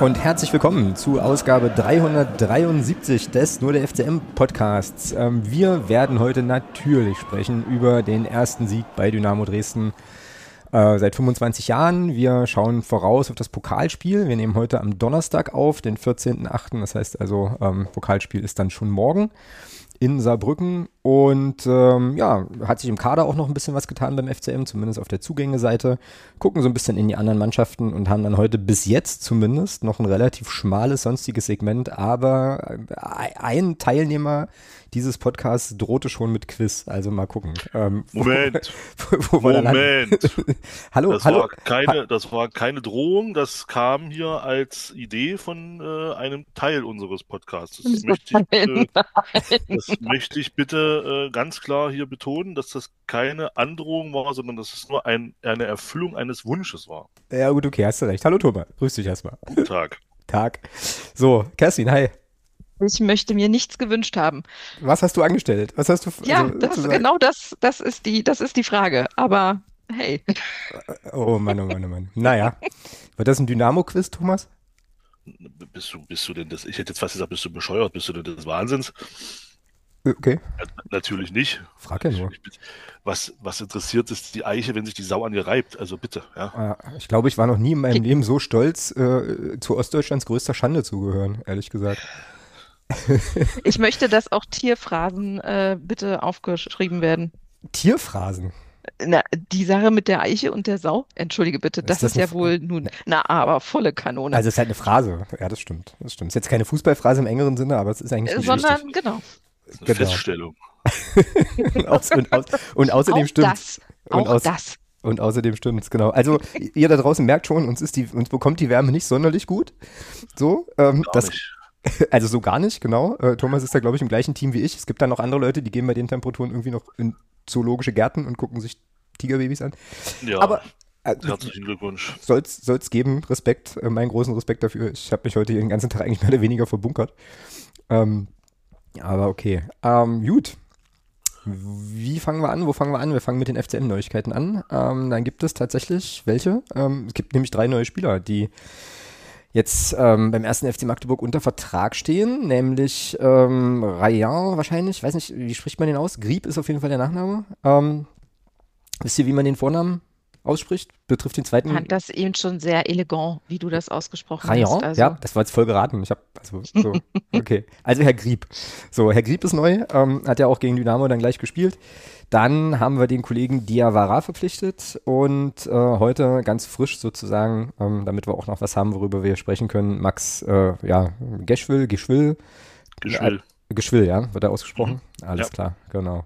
Und herzlich willkommen zu Ausgabe 373 des Nur der FCM Podcasts. Wir werden heute natürlich sprechen über den ersten Sieg bei Dynamo Dresden seit 25 Jahren. Wir schauen voraus auf das Pokalspiel. Wir nehmen heute am Donnerstag auf, den 14.08. Das heißt also, Pokalspiel ist dann schon morgen in Saarbrücken. Und hat sich im Kader auch noch ein bisschen was getan beim FCM, zumindest auf der Zugängeseite. Gucken so ein bisschen in die anderen Mannschaften und haben dann heute bis jetzt zumindest noch ein relativ schmales sonstiges Segment. Aber ein Teilnehmer dieses Podcasts drohte schon mit Quiz. Also mal gucken. Moment. Hallo. Das war keine Drohung, das kam hier als Idee von einem Teil unseres Podcasts. Das möchte ich bitte ganz klar hier betonen, dass das keine Androhung war, sondern dass es nur eine Erfüllung eines Wunsches war. Ja gut, okay, hast du recht. Hallo Thomas, grüß dich erstmal. Guten Tag. Tag. So, Kerstin, hi. Ich möchte mir nichts gewünscht haben. Was hast du angestellt? Was hast du? Ja, das ist die Frage. Aber hey. Oh Mann. Naja, wird das ein Dynamo-Quiz, Thomas? Bist du denn das? Ich hätte jetzt fast gesagt, bist du bescheuert? Bist du denn des Wahnsinns? Okay. Natürlich nicht. Frag ja nur. Was interessiert ist die Eiche, wenn sich die Sau an ihr reibt? Also bitte, ja. Ich glaube, ich war noch nie in meinem Leben so stolz, zu Ostdeutschlands größter Schande zu gehören, ehrlich gesagt. Ich möchte, dass auch Tierphrasen bitte aufgeschrieben werden. Tierphrasen? Na, die Sache mit der Eiche und der Sau, entschuldige bitte, das ist ja wohl nun, aber volle Kanone. Also es ist halt eine Phrase, ja, das stimmt. Es ist jetzt keine Fußballphrase im engeren Sinne, aber es ist eigentlich nicht sondern, wichtig. Genau. Das ist eine Feststellung. und außerdem stimmt das. Und außerdem stimmt's, genau. Also ihr da draußen merkt schon, uns bekommt die Wärme nicht sonderlich gut. So, Nicht. Also so gar nicht, genau. Thomas ist da, glaube ich, im gleichen Team wie ich. Es gibt da noch andere Leute, die gehen bei den Temperaturen irgendwie noch in zoologische Gärten und gucken sich Tigerbabys an. Ja, aber herzlichen Glückwunsch. Soll's geben, Respekt, meinen großen Respekt dafür. Ich habe mich heute den ganzen Tag eigentlich mehr oder weniger verbunkert. Aber okay. Gut. Wie fangen wir an? Wo fangen wir an? Wir fangen mit den FCM-Neuigkeiten an. Dann gibt es tatsächlich welche. Es gibt nämlich 3 neue Spieler, die jetzt beim ersten FC Magdeburg unter Vertrag stehen, nämlich Rayan wahrscheinlich, weiß nicht, wie spricht man den aus? Grieb ist auf jeden Fall der Nachname. Wisst ihr, wie man den Vornamen ausspricht? Betrifft den zweiten. Ich fand das eben schon sehr elegant, wie du das ausgesprochen Rayan? hast. Also. Ja, das war jetzt voll geraten. Okay. Also Herr Grieb. So, Herr Grieb ist neu, hat ja auch gegen Dynamo dann gleich gespielt. Dann haben wir den Kollegen Diawara verpflichtet und heute ganz frisch sozusagen, damit wir auch noch was haben, worüber wir sprechen können, Max Geschwill, ja, wird er ausgesprochen? Alles klar, genau.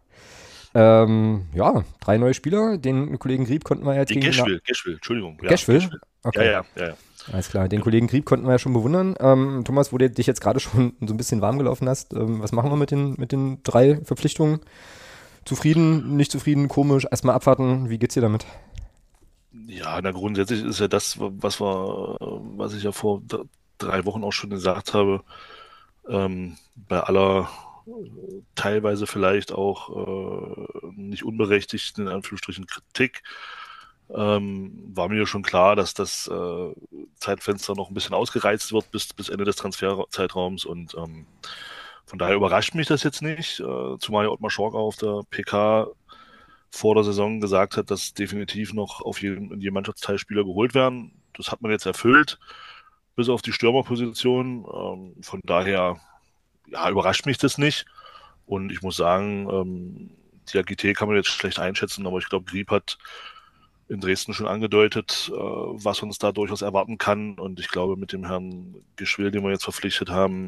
3 neue Spieler, den Kollegen Grieb konnten wir jetzt gegen Geschwill, Entschuldigung. Ja, Geschwill? Okay. Ja. Alles klar, den Kollegen Grieb konnten wir ja schon bewundern. Thomas, wo du dich jetzt gerade schon so ein bisschen warm gelaufen hast, was machen wir mit den 3 Verpflichtungen? Zufrieden, nicht zufrieden, komisch, erstmal abwarten. Wie geht's dir damit? Ja, grundsätzlich ist ja das, was ich ja vor 3 Wochen auch schon gesagt habe, bei aller teilweise vielleicht auch nicht unberechtigten, in Anführungsstrichen, Kritik, war mir schon klar, dass das Zeitfenster noch ein bisschen ausgereizt wird bis Ende des Transferzeitraums und von daher überrascht mich das jetzt nicht, zumal ja Ottmar Schork auf der PK vor der Saison gesagt hat, dass definitiv noch auf jeden Mannschaftsteil Spieler geholt werden. Das hat man jetzt erfüllt, bis auf die Stürmerposition. Von daher überrascht mich das nicht. Und ich muss sagen, die AGT kann man jetzt schlecht einschätzen, aber ich glaube, Grieb hat in Dresden schon angedeutet, was uns da durchaus erwarten kann. Und ich glaube, mit dem Herrn Geschwill, den wir jetzt verpflichtet haben,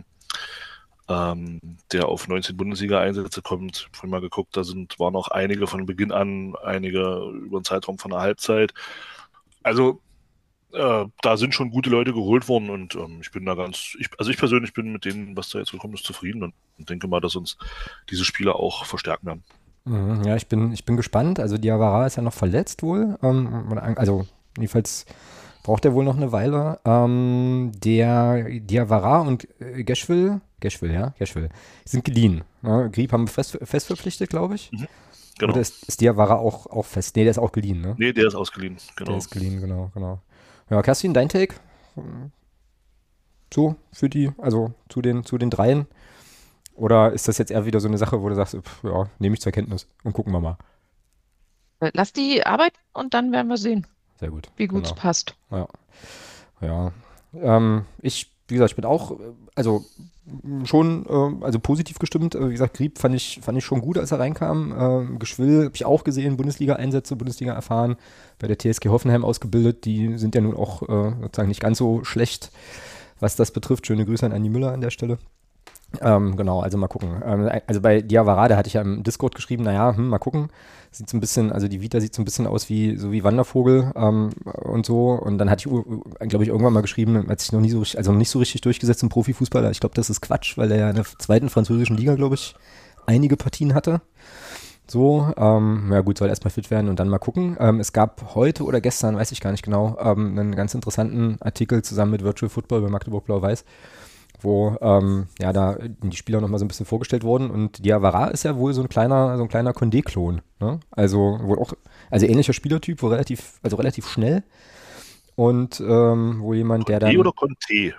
der auf 19 Bundesliga-Einsätze kommt, vorhin mal geguckt, waren auch einige von Beginn an, einige über einen Zeitraum von einer Halbzeit. Also da sind schon gute Leute geholt worden und ich bin da ich persönlich bin mit denen, was da jetzt gekommen ist, zufrieden und denke mal, dass uns diese Spieler auch verstärken werden. Ja, ich bin gespannt. Also Diawara ist ja noch verletzt wohl. Also jedenfalls braucht er wohl noch eine Weile. Der Diawara und Geschwill sind geliehen. Grieb haben wir fest verpflichtet, glaube ich. Mhm, genau. Oder ist Diawara auch fest? Nee, der ist auch geliehen, ne? Nee, der ist ausgeliehen, genau. Der ist geliehen, genau. Ja, Kerstin, dein Take? So für die, also zu den dreien? Oder ist das jetzt eher wieder so eine Sache, wo du sagst, ja, nehme ich zur Kenntnis und gucken wir mal. Lass die arbeiten und dann werden wir sehen, Sehr gut, wie gut es genau. passt. Ja, ja. Wie gesagt, ich bin auch, also schon, also positiv gestimmt. Wie gesagt, Grieb fand ich schon gut, als er reinkam. Geschwill habe ich auch gesehen, Bundesliga-Einsätze, Bundesliga erfahren, bei der TSG Hoffenheim ausgebildet. Die sind ja nun auch sozusagen nicht ganz so schlecht, was das betrifft. Schöne Grüße an Andi Müller an der Stelle. Genau, also mal gucken. Also bei Diawara, da hatte ich ja im Discord geschrieben, naja, mal gucken. Sieht so ein bisschen, also die Vita sieht so ein bisschen aus wie Wandervogel und so. Und dann hatte ich, glaube ich, irgendwann mal geschrieben, hat sich noch nie so richtig, also noch nicht so richtig durchgesetzt im Profifußballer. Ich glaube, das ist Quatsch, weil er ja in der zweiten französischen Liga, glaube ich, einige Partien hatte. So, ja gut, soll erstmal fit werden und dann mal gucken. Es gab heute oder gestern, weiß ich gar nicht genau, einen ganz interessanten Artikel zusammen mit Virtual Football bei Magdeburg Blau-Weiß, wo ja da die Spieler nochmal so ein bisschen vorgestellt wurden und Diawara ist ja wohl so ein kleiner Condé-Klon, ne? Also wohl auch, also ähnlicher Spielertyp, wohl relativ schnell und wohl jemand, der Condé dann oder Conte?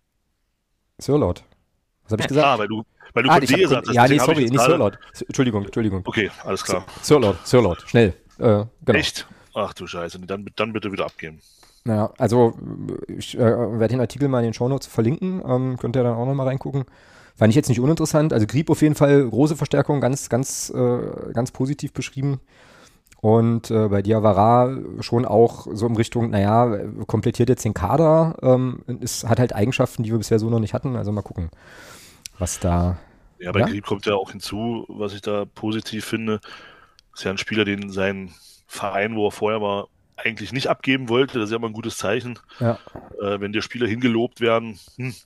Sirlot. Was habe ich gesagt? Weil du Ich hab Condé gesagt hast. ja, nee, deswegen habe ich sorry, jetzt nicht gerade. Sirlot. Entschuldigung. Okay, alles klar. Sirlot, schnell. Genau. Echt? Ach du Scheiße, dann bitte wieder abgeben. Naja, also ich werde den Artikel mal in den Shownotes verlinken, könnt ihr dann auch nochmal reingucken. Fand ich jetzt nicht uninteressant. Also Grieb auf jeden Fall große Verstärkung, ganz positiv beschrieben. Und bei Diawara schon auch so in Richtung, naja, komplettiert jetzt den Kader, hat halt Eigenschaften, die wir bisher so noch nicht hatten. Also mal gucken, was da. Ja, bei Grieb kommt ja auch hinzu, was ich da positiv finde, ist ja ein Spieler, den sein Verein, wo er vorher war, eigentlich nicht abgeben wollte. Das ist ja immer ein gutes Zeichen. Ja. Wenn dir Spieler hingelobt werden, ist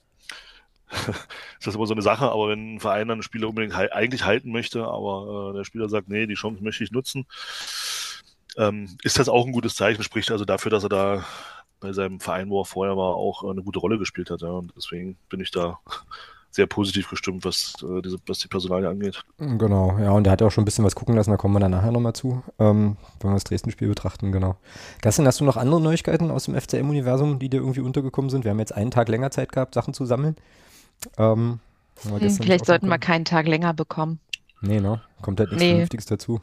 das immer so eine Sache, aber wenn ein Verein dann einen Spieler unbedingt eigentlich halten möchte, aber der Spieler sagt, nee, die Chance möchte ich nutzen, ist das auch ein gutes Zeichen, spricht also dafür, dass er da bei seinem Verein, wo er vorher war, auch eine gute Rolle gespielt hat. Ja. Und deswegen bin ich da sehr positiv gestimmt, was die Personalie angeht. Genau, ja, und der hat auch schon ein bisschen was gucken lassen, da kommen wir dann nachher nochmal zu, wenn wir das Dresden-Spiel betrachten, genau. Gaston, hast du noch andere Neuigkeiten aus dem FCM-Universum, die dir irgendwie untergekommen sind? Wir haben jetzt einen Tag länger Zeit gehabt, Sachen zu sammeln. Vielleicht sollten wir keinen Tag länger bekommen. Nee, ne? Kommt halt nichts Vernünftiges dazu.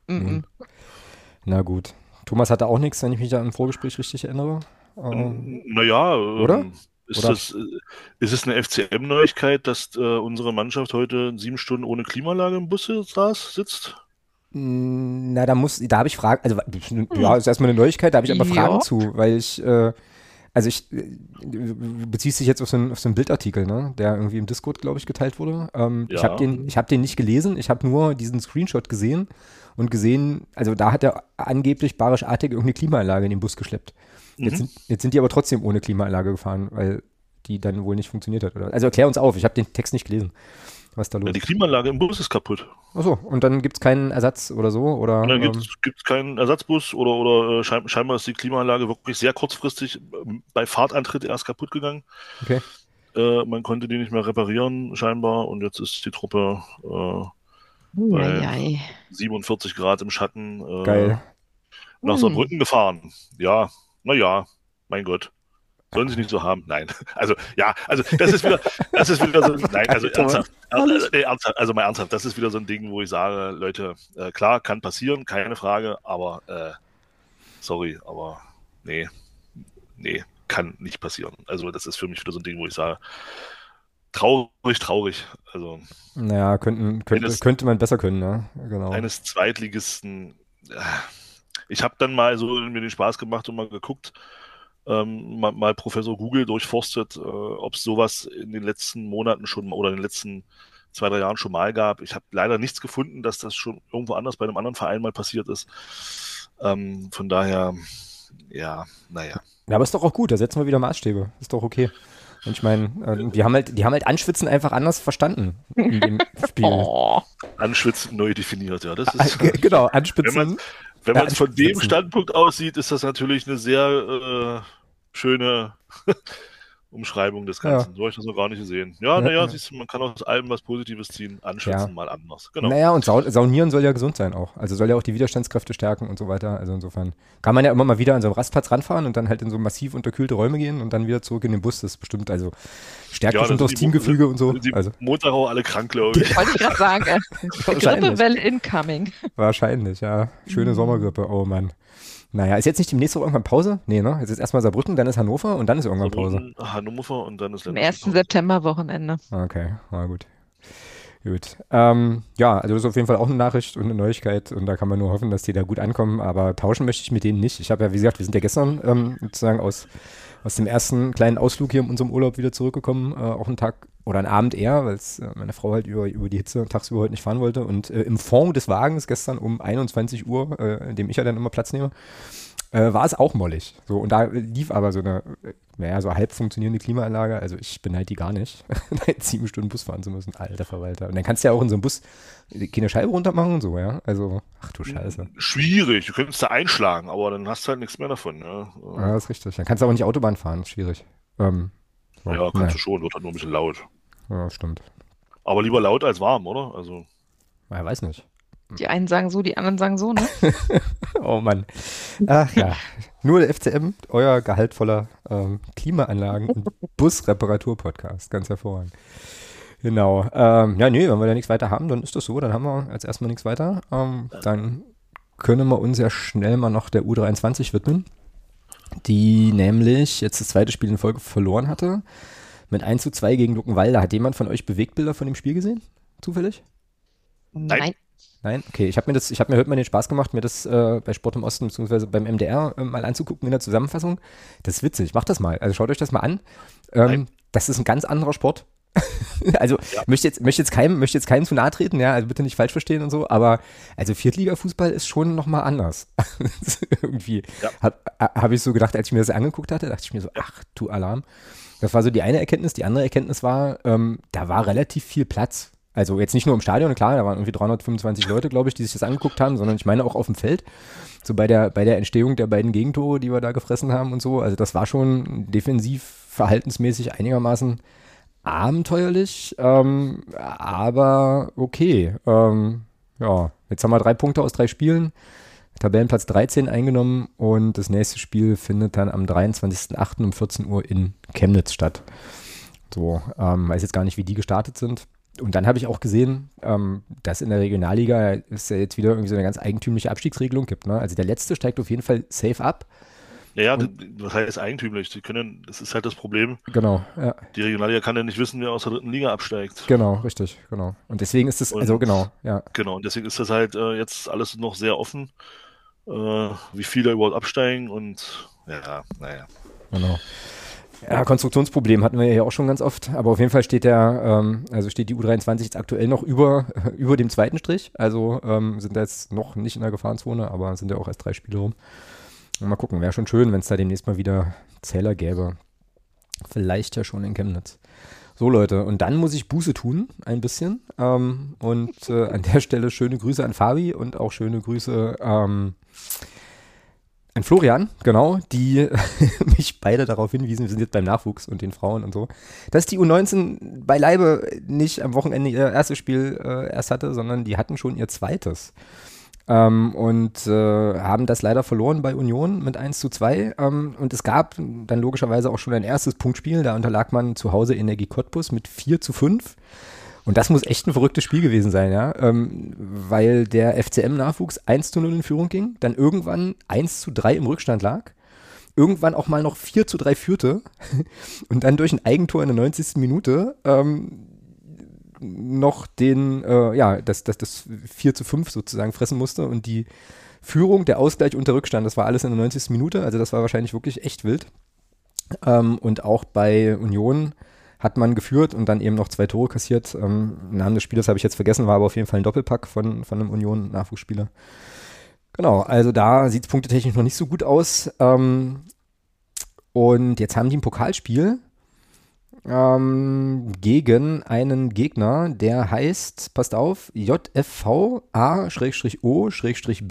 Na gut. Thomas hatte auch nichts, wenn ich mich da im Vorgespräch richtig erinnere. Naja, oder? Ist es eine FCM-Neuigkeit, dass unsere Mannschaft heute 7 Stunden ohne Klimaanlage im Bus sitzt? Na, da habe ich Fragen, also ja, ist erstmal eine Neuigkeit, da habe ich aber Fragen zu, weil ich, beziehst dich jetzt auf so einen Bildartikel, ne, der irgendwie im Discord, glaube ich, geteilt wurde. Ich habe den nicht gelesen, ich habe nur diesen Screenshot gesehen, also da hat der angeblich barischartig irgendeine Klimaanlage in den Bus geschleppt. Jetzt sind die aber trotzdem ohne Klimaanlage gefahren, weil die dann wohl nicht funktioniert hat. Oder? Also erklär uns auf, ich habe den Text nicht gelesen. Was da los? Ja, die Klimaanlage im Bus ist kaputt. Achso, und dann gibt es keinen Ersatz oder so? Oder, und dann gibt es keinen Ersatzbus oder scheinbar ist die Klimaanlage wirklich sehr kurzfristig bei Fahrtantritt erst kaputt gegangen. Okay. Man konnte die nicht mehr reparieren, scheinbar, und jetzt ist die Truppe bei 47 Grad im Schatten Geil. nach Saarbrücken gefahren. Ja, naja, mein Gott. Sollen sie nicht so haben? Nein. Also das ist wieder so, nein, also ernsthaft, mal ernsthaft, das ist wieder so ein Ding, wo ich sage, Leute, klar, kann passieren, keine Frage, aber sorry, aber nee, kann nicht passieren. Also das ist für mich wieder so ein Ding, wo ich sage, traurig. Also naja, könnte man besser können, ne? Genau. Eines Zweitligisten. Ich habe dann mal so mir den Spaß gemacht und mal geguckt, mal Professor Google durchforstet, ob es sowas in den letzten Monaten schon oder in den letzten 2-3 Jahren schon mal gab. Ich habe leider nichts gefunden, dass das schon irgendwo anders bei einem anderen Verein mal passiert ist. Von daher, ja, naja. Ja, aber ist doch auch gut, da setzen wir wieder Maßstäbe. Ist doch okay. Und ich meine, die haben halt Anschwitzen einfach anders verstanden in dem Spiel. Anschwitzen neu definiert, ja. Das ist, genau, Anschwitzen. Wenn man es von dem Standpunkt aussieht, ist das natürlich eine sehr schöne Umschreibung des Ganzen. So habe ich das noch gar nicht gesehen. Ja, naja, siehst du, man kann aus allem was Positives ziehen, anschätzen mal anders. Genau. Naja, und Saunieren soll ja gesund sein auch. Also soll ja auch die Widerstandskräfte stärken und so weiter. Also insofern kann man ja immer mal wieder an so einem Rastplatz ranfahren und dann halt in so massiv unterkühlte Räume gehen und dann wieder zurück in den Bus. Das ist bestimmt, also stärkt bestimmt auch das Teamgefüge und so. Die Montag auch alle krank, glaube ich. Wollte ich gerade sagen. Grippewelle incoming. Wahrscheinlich, ja. Schöne Sommergrippe, oh Mann. Naja, ist jetzt nicht demnächst auch irgendwann Pause? Nee, ne? Jetzt ist erstmal Saarbrücken, dann ist Hannover und dann ist irgendwann Pause. Hannover und dann ist am 1. September-Wochenende. Okay, na gut. Gut. Ja, also das ist auf jeden Fall auch eine Nachricht und eine Neuigkeit und da kann man nur hoffen, dass die da gut ankommen, aber tauschen möchte ich mit denen nicht. Ich habe ja, wie gesagt, wir sind ja gestern sozusagen aus dem ersten kleinen Ausflug hier in unserem Urlaub wieder zurückgekommen, auch einen Tag oder einen Abend eher, weil meine Frau halt über die Hitze tagsüber heute nicht fahren wollte und im Fond des Wagens gestern um 21 Uhr, in dem ich ja dann immer Platz nehme, war es auch mollig. So, und da lief aber so eine, so halb funktionierende Klimaanlage. Also ich beneide die gar nicht, da jetzt 7 Stunden Bus fahren zu müssen. Alter Verwalter. Und dann kannst du ja auch in so einem Bus keine Scheibe runter machen und so, ja. Also, ach du Scheiße. Schwierig. Du könntest da einschlagen, aber dann hast du halt nichts mehr davon. Ja, das ist richtig. Dann kannst du aber nicht Autobahn fahren. Schwierig. Ja, kannst du schon. Wird halt nur ein bisschen laut. Ja, stimmt. Aber lieber laut als warm, oder? Also. Ja, weiß nicht. Die einen sagen so, die anderen sagen so, ne? Oh Mann. Ach ja. Nur der FCM, euer gehaltvoller Klimaanlagen- und Busreparatur-Podcast. Ganz hervorragend. Genau. Ja, nee, wenn wir da nichts weiter haben, dann ist das so. Dann haben wir als erstmal nichts weiter. Dann können wir uns ja schnell mal noch der U23 widmen, die nämlich jetzt das zweite Spiel in Folge verloren hatte. Mit 1:2 gegen Luckenwalde. Hat jemand von euch Bewegtbilder von dem Spiel gesehen? Zufällig? Nein. Nein? Okay, ich habe mir heute mal den Spaß gemacht, mir das bei Sport im Osten bzw. beim MDR mal anzugucken in der Zusammenfassung. Das ist witzig, macht das mal. Also schaut euch das mal an. Das ist ein ganz anderer Sport. Also möchte jetzt keinem zu nahe treten, ja, also bitte nicht falsch verstehen und so, aber also Viertliga-Fußball ist schon nochmal anders. Irgendwie habe ich so gedacht, als ich mir das angeguckt hatte, dachte ich mir so, ach du Alarm. Das war so die eine Erkenntnis. Die andere Erkenntnis war, da war relativ viel Platz. Also jetzt nicht nur im Stadion, klar, da waren irgendwie 325 Leute, glaube ich, die sich das angeguckt haben, sondern ich meine auch auf dem Feld, so bei der Entstehung der beiden Gegentore, die wir da gefressen haben und so. Also das war schon defensiv verhaltensmäßig einigermaßen abenteuerlich, aber okay. Ja, jetzt haben wir 3 Punkte aus 3 Spielen, Tabellenplatz 13 eingenommen und das nächste Spiel findet dann am 23.08. um 14 Uhr in Chemnitz statt. So, weiß jetzt gar nicht, wie die gestartet sind. Und dann habe ich auch gesehen, dass in der Regionalliga es ja jetzt wieder irgendwie so eine ganz eigentümliche Abstiegsregelung gibt. Ne? Also der Letzte steigt auf jeden Fall safe ab. Ja, was heißt eigentümlich? Das ist halt das Problem. Genau, ja. Die Regionalliga kann ja nicht wissen, wer aus der 3. Liga absteigt. Genau, richtig, genau. Und deswegen ist es, genau, ja. Genau, und deswegen ist das halt jetzt alles noch sehr offen, wie viele überhaupt absteigen und ja, naja. Genau. Ja, Konstruktionsproblem hatten wir ja auch schon ganz oft, aber auf jeden Fall steht die U23 jetzt aktuell noch über dem zweiten Strich, also sind da jetzt noch nicht in der Gefahrenzone, aber sind ja auch erst 3 Spiele rum. Und mal gucken, wäre schon schön, wenn es da demnächst mal wieder Zähler gäbe. Vielleicht ja schon in Chemnitz. So Leute, und dann muss ich Buße tun, ein bisschen, an der Stelle schöne Grüße an Fabi und auch schöne Grüße an Florian, genau, die mich beide darauf hinwiesen, wir sind jetzt beim Nachwuchs und den Frauen und so, dass die U19 beileibe nicht am Wochenende ihr erstes Spiel erst hatte, sondern die hatten schon ihr zweites. Und haben das leider verloren bei Union mit 1:2. Und es gab dann logischerweise auch schon ein erstes Punktspiel, da unterlag man zu Hause Energie Cottbus mit 4:5. Und das muss echt ein verrücktes Spiel gewesen sein, ja, weil der FCM-Nachwuchs 1:0 in Führung ging, dann irgendwann 1:3 im Rückstand lag, irgendwann auch mal noch 4:3 führte und dann durch ein Eigentor in der 90. Minute noch das 4:5 sozusagen fressen musste und die Führung, der Ausgleich und der Rückstand, das war alles in der 90. Minute, also das war wahrscheinlich wirklich echt wild. Und auch bei Union hat man geführt und dann eben noch 2 Tore kassiert. Namen des Spielers habe ich jetzt vergessen, war aber auf jeden Fall ein Doppelpack von einem Union-Nachwuchsspieler. Genau, also da sieht es punktetechnisch noch nicht so gut aus. Und jetzt haben die ein Pokalspiel gegen einen Gegner, der heißt, passt auf, JFV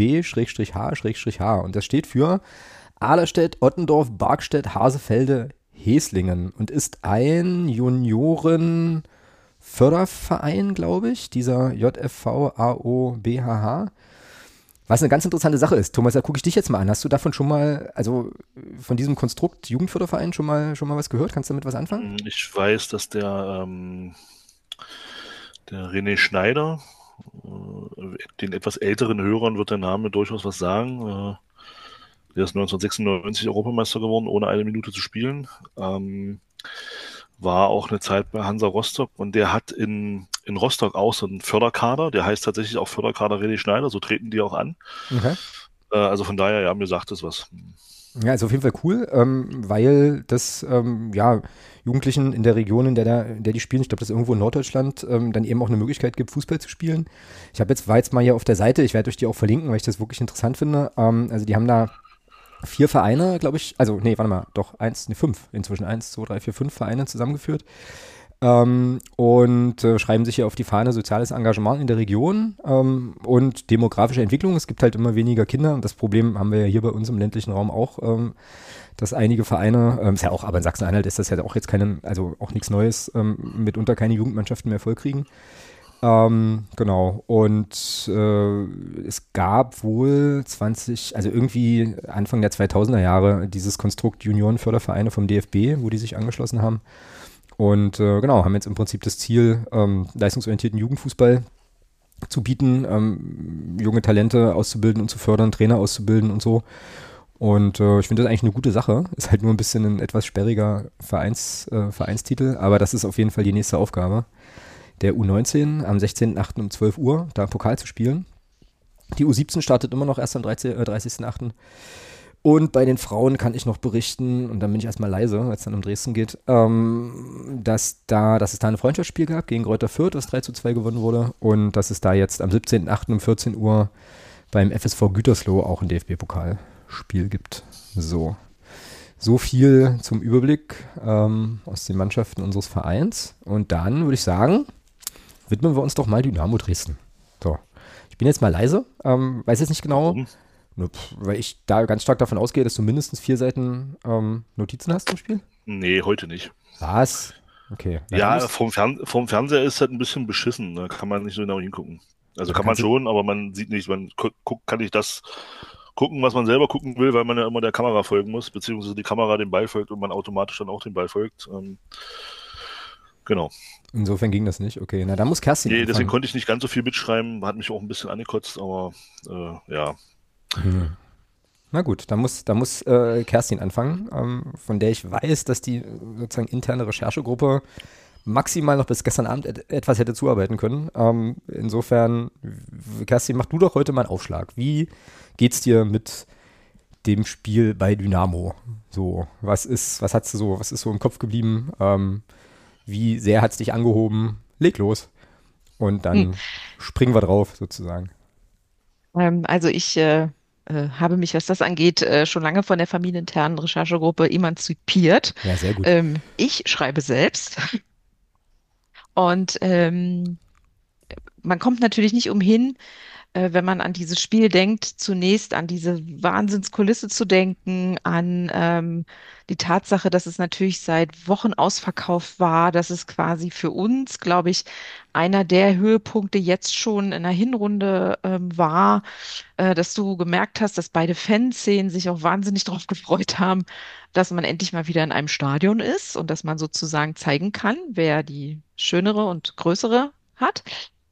A-O-B-H-H. Und das steht für Ahlerstedt, Ottendorf, Barkstedt, Hasefelde, Heslingen und ist ein Juniorenförderverein, glaube ich, dieser JFV AOBHH. Was eine ganz interessante Sache ist. Thomas, da gucke ich dich jetzt mal an. Hast du davon schon mal, also von diesem Konstrukt Jugendförderverein schon mal was gehört? Kannst du damit was anfangen? Ich weiß, dass der René Schneider, den etwas älteren Hörern wird der Name durchaus was sagen. Der ist 1996 Europameister geworden, ohne eine Minute zu spielen. War auch eine Zeit bei Hansa Rostock und der hat in Rostock auch so einen Förderkader, der heißt tatsächlich auch Förderkader René Schneider, so treten die auch an. Okay. Also von daher, ja, mir sagt es was. Ja, ist auf jeden Fall cool, weil das ja, Jugendlichen in der Region, in der die spielen, ich glaube, das ist irgendwo in Norddeutschland, dann eben auch eine Möglichkeit gibt, Fußball zu spielen. War jetzt mal hier auf der Seite, ich werde euch die auch verlinken, weil ich das wirklich interessant finde. Also die haben da 4 Vereine, glaube ich, also nee, warte mal, doch, 5, inzwischen 1, 2, 3, 4, 5 Vereine zusammengeführt. Und schreiben sich hier auf die Fahne soziales Engagement in der Region und demografische Entwicklung. Es gibt halt immer weniger Kinder und das Problem haben wir ja hier bei uns im ländlichen Raum auch, dass einige Vereine, ist ja auch, aber in Sachsen-Anhalt ist das ja auch jetzt also auch nichts Neues, mitunter keine Jugendmannschaften mehr vollkriegen. Genau. Und es gab wohl also irgendwie Anfang der 2000er Jahre dieses Konstrukt Juniorenfördervereine vom DFB, wo die sich angeschlossen haben. Und genau, haben jetzt im Prinzip das Ziel, leistungsorientierten Jugendfußball zu bieten, junge Talente auszubilden und zu fördern, Trainer auszubilden und so. Und ich finde das eigentlich eine gute Sache. Ist halt nur ein bisschen ein etwas sperriger Vereinstitel, aber das ist auf jeden Fall die nächste Aufgabe. Der U19 am 16.08. um 12 Uhr, da Pokal zu spielen. Die U17 startet immer noch erst am 30.08. Und bei den Frauen kann ich noch berichten, und dann bin ich erstmal leise, als es dann um Dresden geht, dass es da ein Freundschaftsspiel gab gegen Greuther Fürth, das 3:2 gewonnen wurde. Und dass es da jetzt am 17.08. um 14 Uhr beim FSV Gütersloh auch ein DFB-Pokalspiel gibt. So viel zum Überblick aus den Mannschaften unseres Vereins. Und dann würde ich sagen, widmen wir uns doch mal Dynamo Dresden. So, ich bin jetzt mal leise, weiß jetzt nicht genau. Weil ich da ganz stark davon ausgehe, dass du mindestens 4 Seiten Notizen hast zum Spiel? Nee, heute nicht. Was? Okay. Ja, vom Fernseher ist halt ein bisschen beschissen. Da kann man nicht so genau hingucken. Also kann man schon, aber man sieht nicht, kann nicht das gucken, was man selber gucken will, weil man ja immer der Kamera folgen muss, beziehungsweise die Kamera dem Ball folgt und man automatisch dann auch dem Ball folgt. Genau. Insofern ging das nicht. Okay, na da muss Kerstin anfangen. Deswegen konnte ich nicht ganz so viel mitschreiben, hat mich auch ein bisschen angekotzt, aber ja. Na gut, da muss Kerstin anfangen, von der ich weiß, dass die sozusagen interne Recherchegruppe maximal noch bis gestern Abend etwas hätte zuarbeiten können. Insofern, Kerstin, mach du doch heute mal einen Aufschlag. Wie geht's dir mit dem Spiel bei Dynamo? So, was ist so im Kopf geblieben? Wie sehr hat es dich angehoben? Leg los. Und dann springen wir drauf, sozusagen. Also ich habe mich, was das angeht, schon lange von der familieninternen Recherchegruppe emanzipiert. Ja, sehr gut. Ich schreibe selbst. Und man kommt natürlich nicht umhin, wenn man an dieses Spiel denkt, zunächst an diese Wahnsinnskulisse zu denken, an die Tatsache, dass es natürlich seit Wochen ausverkauft war, dass es quasi für uns, glaube ich, einer der Höhepunkte jetzt schon in der Hinrunde war, dass du gemerkt hast, dass beide Fanszenen sich auch wahnsinnig darauf gefreut haben, dass man endlich mal wieder in einem Stadion ist und dass man sozusagen zeigen kann, wer die schönere und größere hat.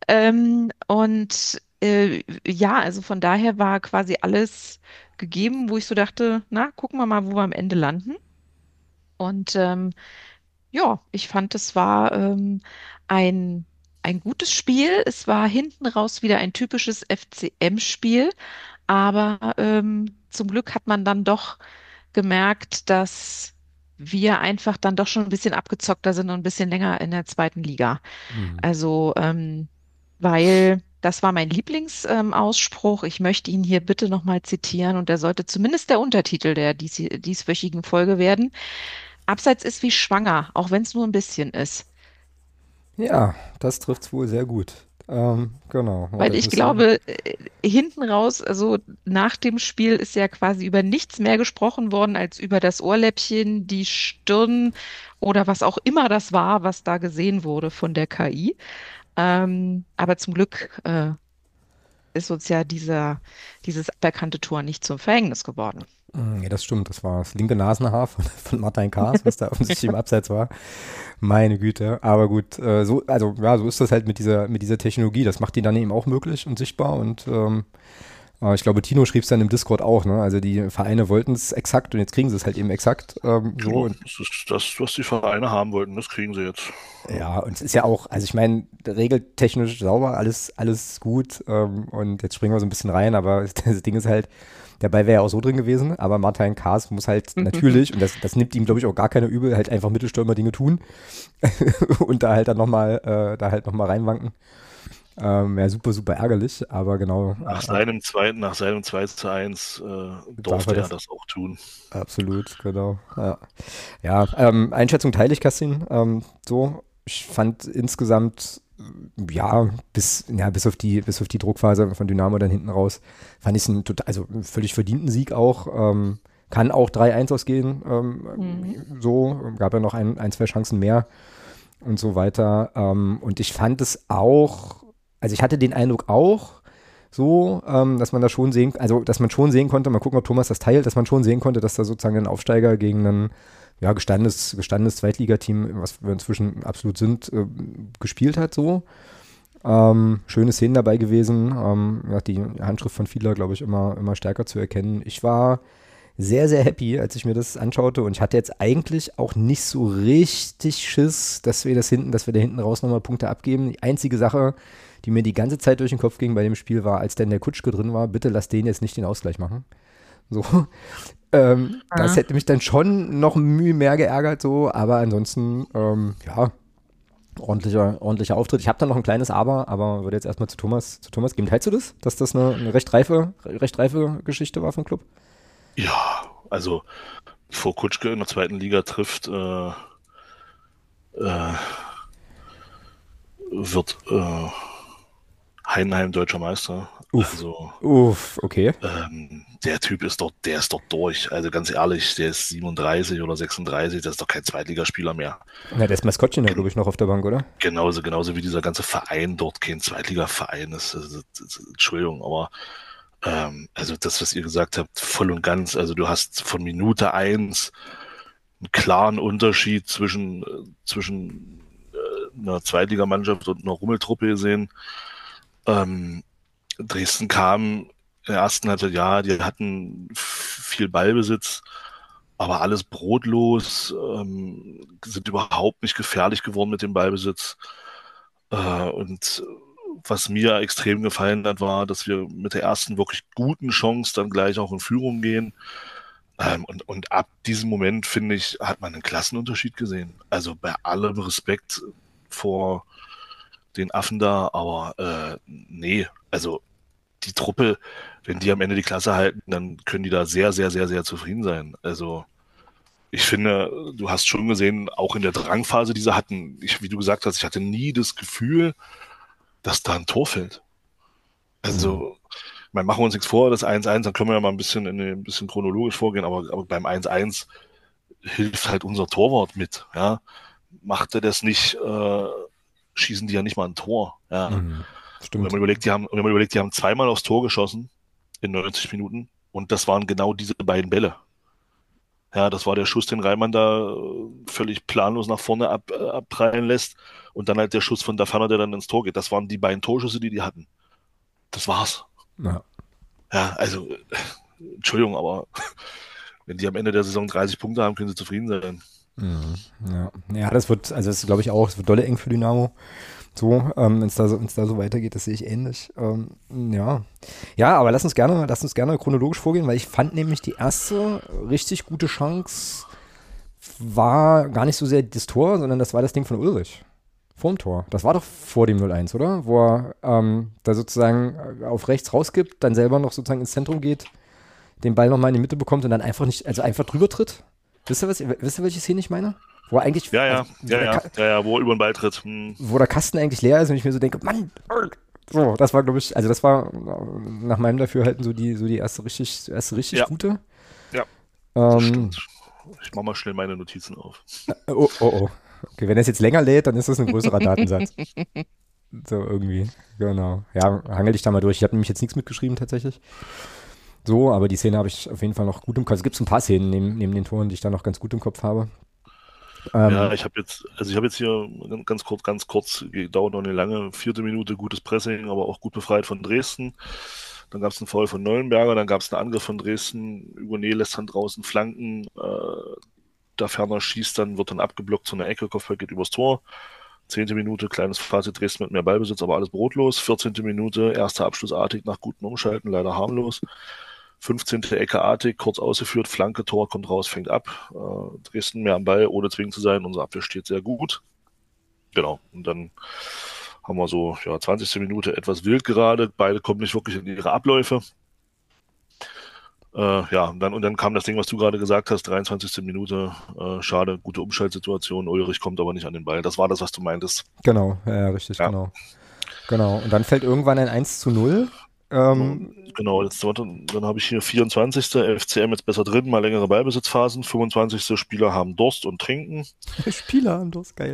Ja, also von daher war quasi alles gegeben, wo ich so dachte, na, gucken wir mal, wo wir am Ende landen. Und ja, ich fand, es war ein, ein gutes Spiel. Es war hinten raus wieder ein typisches FCM-Spiel, aber zum Glück hat man dann doch gemerkt, dass wir einfach dann doch schon ein bisschen abgezockter sind und ein bisschen länger in der zweiten Liga. Also, weil das war mein Lieblingsausspruch. Ich möchte ihn hier bitte nochmal zitieren und der sollte zumindest der Untertitel der dieswöchigen Folge werden. Abseits ist wie schwanger, auch wenn es nur ein bisschen ist. Ja, das trifft's wohl sehr gut. Genau. Weil ich glaube, hinten raus, also nach dem Spiel ist ja quasi über nichts mehr gesprochen worden als über das Ohrläppchen, die Stirn oder was auch immer das war, was da gesehen wurde von der KI. Aber zum Glück ist uns ja dieses aberkannte Tor nicht zum Verhängnis geworden. Ja, das stimmt. Das war das linke Nasenhaar von Martin Kaas, was da offensichtlich im Abseits war. Meine Güte. Aber gut, so ist das halt mit dieser Technologie. Das macht die dann eben auch möglich und sichtbar. Und ich glaube, Tino schrieb es dann im Discord auch. Ne? Also die Vereine wollten es exakt und jetzt kriegen sie es halt eben exakt. Genau, Und das ist das, was die Vereine haben wollten, das kriegen sie jetzt. ja, und es ist ja auch, also ich meine, regeltechnisch sauber, alles gut. Und jetzt springen wir so ein bisschen rein, aber das Ding ist halt, der Ball wäre ja auch so drin gewesen, aber Martin Kaas muss halt natürlich, und das nimmt ihm, glaube ich, auch gar keiner übel, halt einfach Mittelstürmer-Dinge tun und da halt dann nochmal reinwanken. Ja, super, super ärgerlich, aber genau. Nach seinem 2:1 durfte er das auch tun. Absolut, genau. Ja, Einschätzung teile ich, Kerstin. So, ich fand insgesamt, ja, bis auf die Druckphase von Dynamo dann hinten raus, fand ich es einen völlig verdienten Sieg auch. Kann auch 3-1 ausgehen. So, gab ja noch ein, zwei Chancen mehr und so weiter. Und ich fand es auch, also ich hatte den Eindruck auch, so, dass man da schon dass man schon sehen konnte, mal gucken, ob Thomas das teilt, dass man schon sehen konnte, dass da sozusagen ein Aufsteiger gegen ein gestandenes Zweitligateam, was wir inzwischen absolut sind, gespielt hat, so. Schöne Szenen dabei gewesen, die Handschrift von Fiedler, glaube ich, immer stärker zu erkennen. Ich war sehr, sehr happy, als ich mir das anschaute und ich hatte jetzt eigentlich auch nicht so richtig Schiss, dass wir da hinten raus nochmal Punkte abgeben. Die einzige Sache, die mir die ganze Zeit durch den Kopf ging bei dem Spiel war, als dann der Kutschke drin war, bitte lass den jetzt nicht den Ausgleich machen. So. Das hätte mich dann schon noch Mühe mehr geärgert, so, aber ansonsten, ordentlicher Auftritt. Ich habe da noch ein kleines aber würde jetzt erstmal zu Thomas geben. Teilst du das, dass das eine recht reife Geschichte war vom Club? Ja, also bevor Kutschke in der zweiten Liga trifft, wird Heidenheim deutscher Meister. Okay. Der Typ ist doch durch. Also ganz ehrlich, der ist 37 oder 36, das ist doch kein Zweitligaspieler mehr. Ja, der ist Maskottchen, glaube ich, noch auf der Bank, oder? Genauso wie dieser ganze Verein dort kein Zweitligaverein ist. Entschuldigung, aber also das, was ihr gesagt habt, voll und ganz. Also du hast von Minute 1 einen klaren Unterschied zwischen einer Zweitligamannschaft und einer Rummeltruppe gesehen. Dresden kam in der ersten Halbzeit, ja, die hatten viel Ballbesitz, aber alles brotlos, sind überhaupt nicht gefährlich geworden mit dem Ballbesitz. Und was mir extrem gefallen hat, war, dass wir mit der ersten wirklich guten Chance dann gleich auch in Führung gehen. Und ab diesem Moment, finde ich, hat man einen Klassenunterschied gesehen. Also bei allem Respekt vor den Affen da, aber nee, also die Truppe, wenn die am Ende die Klasse halten, dann können die da sehr, sehr, sehr, sehr zufrieden sein. Also ich finde, du hast schon gesehen, auch in der Drangphase, die sie hatten, wie du gesagt hast, ich hatte nie das Gefühl, dass da ein Tor fällt. Also, machen wir uns nichts vor, das 1:1, dann können wir ja mal ein bisschen chronologisch vorgehen, aber beim 1:1 hilft halt unser Torwart mit, ja. Macht er das nicht, schießen die ja nicht mal ein Tor, ja. Stimmt. Wenn man überlegt, die haben zweimal aufs Tor geschossen in 90 Minuten und das waren genau diese beiden Bälle. Ja, das war der Schuss, den Reimann da völlig planlos nach vorne abprallen lässt und dann halt der Schuss von Dafana, der dann ins Tor geht. Das waren die beiden Torschüsse, die hatten. Das war's. Ja, also, Entschuldigung, aber wenn die am Ende der Saison 30 Punkte haben, können sie zufrieden sein. Ja, das wird glaube ich auch, es wird dolle eng für Dynamo. So, wenn es da so weitergeht, das sehe ich ähnlich. Ja, aber lass uns gerne chronologisch vorgehen, weil ich fand nämlich die erste richtig gute Chance war gar nicht so sehr das Tor, sondern das war das Ding von Ulrich. Vorm Tor. Das war doch vor dem 0:1, oder? Wo er da sozusagen auf rechts rausgibt, dann selber noch sozusagen ins Zentrum geht, den Ball nochmal in die Mitte bekommt und dann einfach drüber tritt. Wisst ihr, welche Szene ich meine? Wo eigentlich, Ja, wo er über den Ball tritt. Wo der Kasten eigentlich leer ist und ich mir so denke, Mann, so, das war, glaube ich, also das war nach meinem Dafürhalten so die erste richtig gute. Ja, das stimmt. Ich mache mal schnell meine Notizen auf. Oh. Okay, wenn es jetzt länger lädt, dann ist das ein größerer Datensatz. So irgendwie, genau. Ja, hangel dich da mal durch. Ich habe nämlich jetzt nichts mitgeschrieben tatsächlich. So, aber die Szene habe ich auf jeden Fall noch gut im Kopf. Es gibt ein paar Szenen neben den Toren, die ich da noch ganz gut im Kopf habe. Ja, ich habe jetzt hier ganz kurz, dauert noch eine lange, 4. Minute, gutes Pressing, aber auch gut befreit von Dresden. Dann gab es einen Foul von Neuenberger, dann gab es einen Angriff von Dresden, Hugonet lässt dann draußen flanken, da Ferner schießt, dann wird dann abgeblockt zu einer Ecke, Kopfball geht übers Tor. 10. Minute, kleines Fazit, Dresden mit mehr Ballbesitz, aber alles brotlos. 14. Minute, erster Abschluss Artig nach gutem Umschalten, leider harmlos. 15. Ecke Artig, kurz ausgeführt, Flanke, Tor, kommt raus, fängt ab. Dresden mehr am Ball, ohne zwingend zu sein. Unsere Abwehr steht sehr gut. Genau, und dann haben wir so, 20. Minute etwas wild gerade. Beide kommen nicht wirklich in ihre Abläufe. Und dann kam das Ding, was du gerade gesagt hast, 23. Minute, schade, gute Umschaltsituation, Ulrich kommt aber nicht an den Ball. Das war das, was du meintest. Genau, ja, richtig, ja. Genau, und dann fällt irgendwann ein 1:0. Genau, dann habe ich hier 24. FCM jetzt besser drin, mal längere Ballbesitzphasen, 25. Spieler haben Durst und trinken. Spieler haben Durst, geil.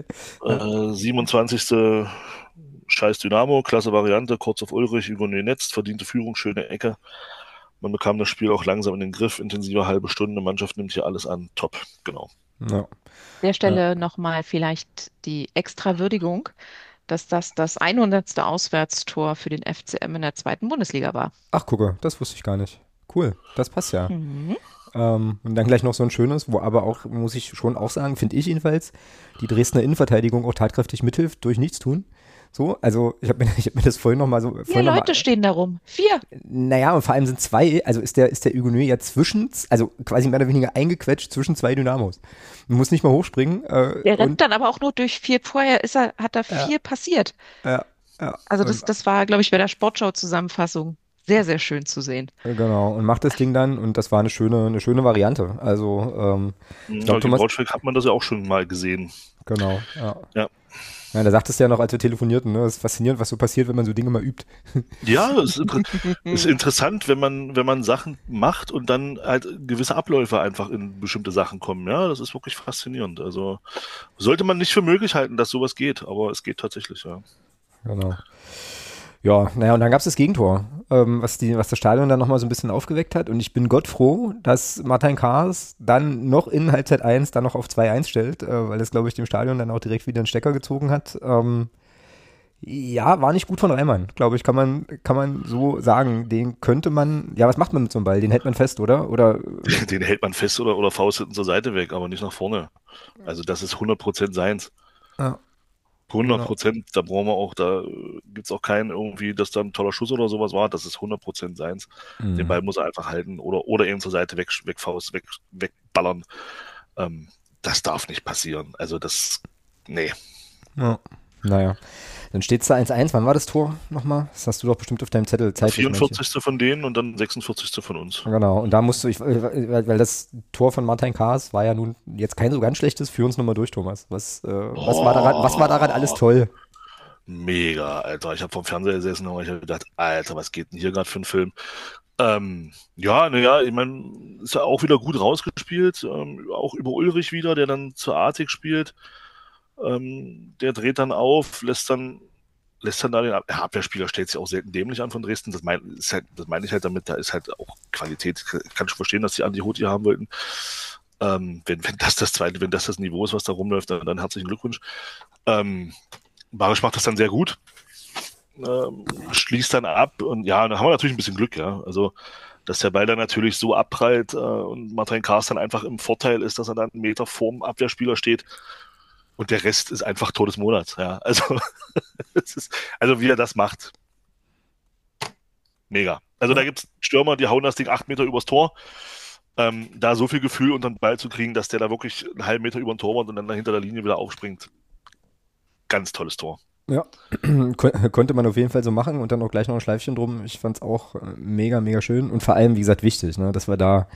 27. Scheiß Dynamo, klasse Variante, kurz auf Ulrich, Hugonet netzt, verdiente Führung, schöne Ecke. Man bekam das Spiel auch langsam in den Griff, intensive halbe Stunde, Mannschaft nimmt hier alles an, top, genau. Ja. An der Stelle nochmal vielleicht die extra Würdigung, dass das 100. Auswärtstor für den FCM in der 2. Bundesliga war. Ach, gucke, das wusste ich gar nicht. Cool, das passt ja. Und dann gleich noch so ein schönes, wo aber auch, muss ich schon auch sagen, finde ich jedenfalls, die Dresdner Innenverteidigung auch tatkräftig mithilft durch Nichtstun. So, also ich hab mir das vorhin nochmal so... 4 Leute stehen da rum. 4. Naja, und vor allem sind 2, also ist der Hugonet ja also quasi mehr oder weniger eingequetscht zwischen 2 Dynamos. Man muss nicht mal hochspringen. Der rennt dann aber auch nur durch 4. Vorher hat da 4 passiert. Ja. Also das war, glaube ich, bei der Sportschau-Zusammenfassung sehr, sehr schön zu sehen. Genau, und macht das Ding dann und das war eine schöne Variante. Also, ich glaube, in Braunschweig hat man das ja auch schon mal gesehen. Genau, ja. Ja, da sagtest du ja noch, als wir telefonierten, ne? Das ist faszinierend, was so passiert, wenn man so Dinge mal übt. Ja, es ist interessant, wenn man Sachen macht und dann halt gewisse Abläufe einfach in bestimmte Sachen kommen. Ja, das ist wirklich faszinierend. Also sollte man nicht für möglich halten, dass sowas geht, aber es geht tatsächlich, ja. Genau. Ja, naja, und dann gab es das Gegentor, was das Stadion dann nochmal so ein bisschen aufgeweckt hat. Und ich bin Gott froh, dass Martin Kaas dann noch in Halbzeit 1 dann noch auf 2:1 stellt, weil es, glaube ich, dem Stadion dann auch direkt wieder einen Stecker gezogen hat. Ja, war nicht gut von Reimann, glaube ich, kann man so sagen. Den könnte man, ja, was macht man mit so einem Ball? Den hält man fest, oder? Den hält man fest oder Faust hinten zur Seite weg, aber nicht nach vorne. Also das ist 100% seins. Ja. 100%, da brauchen wir auch, da gibt's auch keinen irgendwie, dass da ein toller Schuss oder sowas war, das ist 100% seins. Den Ball muss er einfach halten oder eben zur Seite wegballern. Das darf nicht passieren. Also nee. Ja. Naja. Dann steht es da 1:1. Wann war das Tor nochmal? Das hast du doch bestimmt auf deinem Zettel. 44. von denen und dann 46. von uns. Genau, und da musst du, weil das Tor von Martin Kaas war ja nun jetzt kein so ganz schlechtes, führ uns nochmal durch, Thomas. Was war daran alles toll? Mega, Alter. Ich habe vom Fernseher gesessen und ich habe gedacht, Alter, was geht denn hier gerade für ein Film? Ich meine, ist ja auch wieder gut rausgespielt, auch über Ulrich wieder, der dann zur Artig spielt. Der dreht dann auf, lässt dann da den Abwehrspieler, stellt sich auch selten dämlich an von Dresden. Das meine ich halt damit, da ist halt auch Qualität. Kann ich verstehen, dass die Andi Hut hier haben wollten. Wenn das das Niveau ist, was da rumläuft, dann herzlichen Glückwunsch. Barisch macht das dann sehr gut. Schließt dann ab und ja, da haben wir natürlich ein bisschen Glück, ja. Also, dass der Ball dann natürlich so abprallt und Martin Kaas dann einfach im Vorteil ist, dass er dann einen Meter vorm Abwehrspieler steht. Und der Rest ist einfach Tor des Monats, ja. Also, wie er das macht. Mega. Also da gibt's Stürmer, die hauen das Ding 8 Meter übers Tor. Da so viel Gefühl unter den Ball zu kriegen, dass der da wirklich einen halben Meter über den Torwart und dann hinter der Linie wieder aufspringt. Ganz tolles Tor. Ja, konnte man auf jeden Fall so machen und dann auch gleich noch ein Schleifchen drum. Ich fand's auch mega, mega schön und vor allem, wie gesagt, wichtig, ne, dass wir da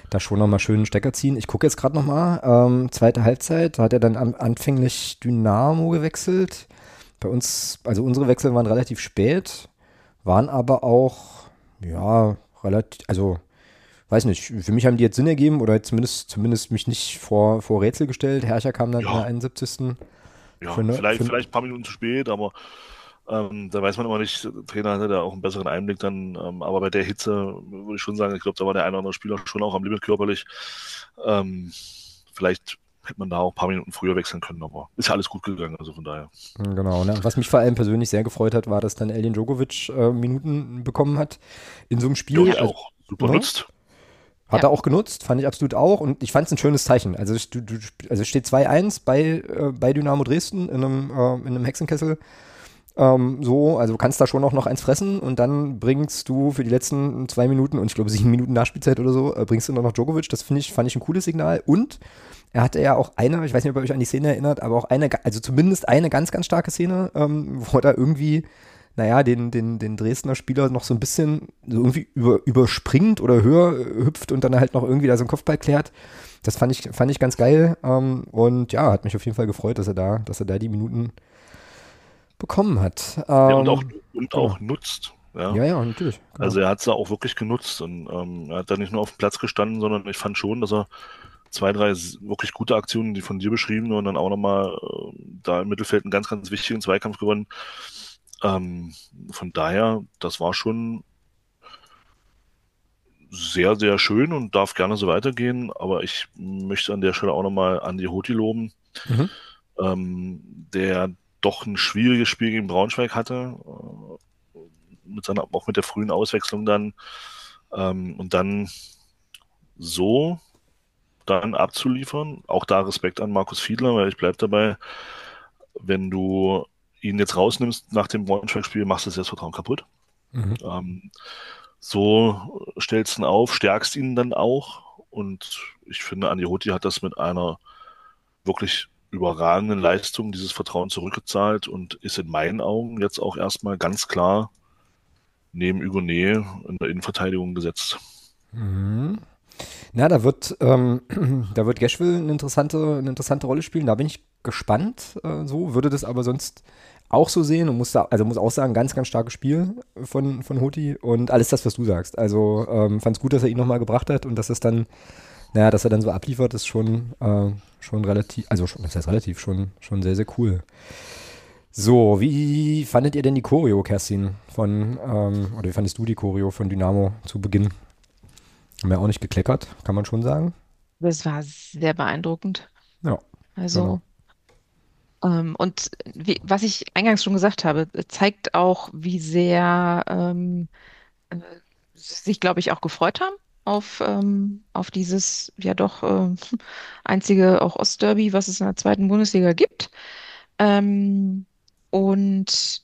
da schon nochmal schön einen Stecker ziehen. Ich gucke jetzt gerade nochmal, zweite Halbzeit, da hat er dann anfänglich Dynamo gewechselt. Bei uns, also unsere Wechsel waren relativ spät, waren aber auch, ja, relativ, also weiß nicht, für mich haben die jetzt Sinn ergeben oder zumindest mich nicht vor Rätsel gestellt. Herrscher kam dann in der Ja, 71. ja, Für ne, vielleicht ein paar Minuten zu spät, aber da weiß man immer nicht, der Trainer hatte da auch einen besseren Einblick dann, aber bei der Hitze würde ich schon sagen, ich glaube, da war der eine oder andere Spieler schon auch am Limit körperlich. Vielleicht hätte man da auch ein paar Minuten früher wechseln können, aber ist ja alles gut gegangen, also von daher. genau, ne? Was mich vor allem persönlich sehr gefreut hat, war, dass dann Elin Djokovic Minuten bekommen hat in so einem Ja, Spiel. und Also, auch super ne? nutzt. Hat er auch genutzt, fand ich absolut auch. Und ich fand es ein schönes Zeichen. Also, also es steht 2-1 bei Dynamo Dresden in einem Hexenkessel. So, also du kannst da schon auch noch eins fressen und dann bringst du für die letzten 2 Minuten und ich glaube 7 Minuten Nachspielzeit oder so, bringst du dann noch Djokovic. Das fand ich ein cooles Signal. Und er hatte ja auch eine, ich weiß nicht, ob ihr euch an die Szene erinnert, aber auch eine, also zumindest eine ganz, ganz starke Szene, wo er da irgendwie, naja, den Dresdner Spieler noch so ein bisschen so irgendwie überspringt oder höher hüpft und dann halt noch irgendwie da so einen Kopfball klärt. Das fand ich ganz geil. Und ja, hat mich auf jeden Fall gefreut, dass er da die Minuten bekommen hat. Ja, und Genau. auch nutzt. Ja. Ja, ja, natürlich. Genau. Also er hat es da auch wirklich genutzt und er hat da nicht nur auf dem Platz gestanden, sondern ich fand schon, dass er zwei, drei wirklich gute Aktionen, die von dir beschrieben, und dann auch nochmal da im Mittelfeld einen ganz, ganz wichtigen Zweikampf gewonnen. Von daher, das war schon sehr, sehr schön und darf gerne so weitergehen, aber ich möchte an der Stelle auch nochmal Andi Hoti loben, Mhm. der doch ein schwieriges Spiel gegen Braunschweig hatte, auch mit der frühen Auswechslung dann, und dann so dann abzuliefern. Auch da Respekt an Markus Fiedler, weil ich bleibe dabei, wenn du ihn jetzt rausnimmst nach dem Braunschweig-Spiel, machst du das Selbstvertrauen kaputt. Mhm. Ähm, so stellst du ihn auf, stärkst ihn dann auch. Und ich finde, Andi Hoti hat das mit einer wirklich überragenden Leistung dieses Vertrauen zurückgezahlt und ist in meinen Augen jetzt auch erstmal ganz klar neben Hugonet in der Innenverteidigung gesetzt. Mhm. Na, da wird Geschwil eine interessante Rolle spielen. Da bin ich gespannt. So würde das aber sonst auch so sehen und muss auch sagen, ganz, ganz starkes Spiel von Hoti und alles das, was du sagst. Also fand es gut, dass er ihn nochmal gebracht hat und dass er dann so abliefert, ist schon relativ, also schon, das heißt relativ, schon sehr, sehr cool. So, wie fandet ihr denn die Choreo, Kerstin, oder wie fandest du die Choreo von Dynamo zu Beginn? Haben wir auch nicht gekleckert, kann man schon sagen. Das war sehr beeindruckend. Ja, genau. Also, und was ich eingangs schon gesagt habe, zeigt auch, wie sehr äh, sich, glaube ich, auch gefreut haben auf dieses ja doch einzige auch Ostderby, was es in der zweiten Bundesliga gibt. Ähm, und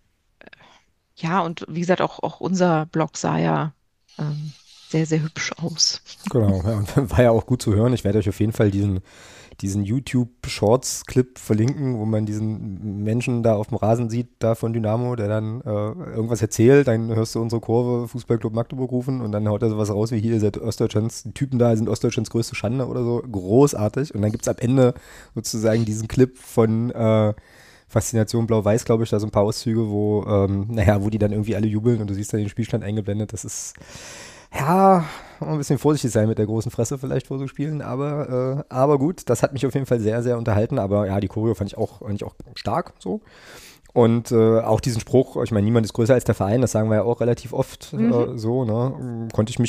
ja, und wie gesagt, auch unser Blog sah ja sehr, sehr hübsch aus. Genau, ja, und war ja auch gut zu hören. Ich werde euch auf jeden Fall diesen YouTube-Shorts-Clip verlinken, wo man diesen Menschen da auf dem Rasen sieht, da von Dynamo, der dann irgendwas erzählt, dann hörst du unsere Kurve Fußballclub Magdeburg rufen und dann haut er sowas raus wie hier, ihr seid Ostdeutschlands, die Typen da sind Ostdeutschlands größte Schande oder so, großartig. Und dann gibt es am Ende sozusagen diesen Clip von Faszination Blau-Weiß, glaube ich, da so ein paar Auszüge, wo die dann irgendwie alle jubeln und du siehst dann den Spielstand eingeblendet. Das ist, ja, ein bisschen vorsichtig sein mit der großen Fresse vielleicht vor so Spielen, aber gut, das hat mich auf jeden Fall sehr, sehr unterhalten. Aber ja, die Choreo fand ich auch stark so. Und auch diesen Spruch, ich meine, niemand ist größer als der Verein, das sagen wir ja auch relativ oft Mhm. so, ne?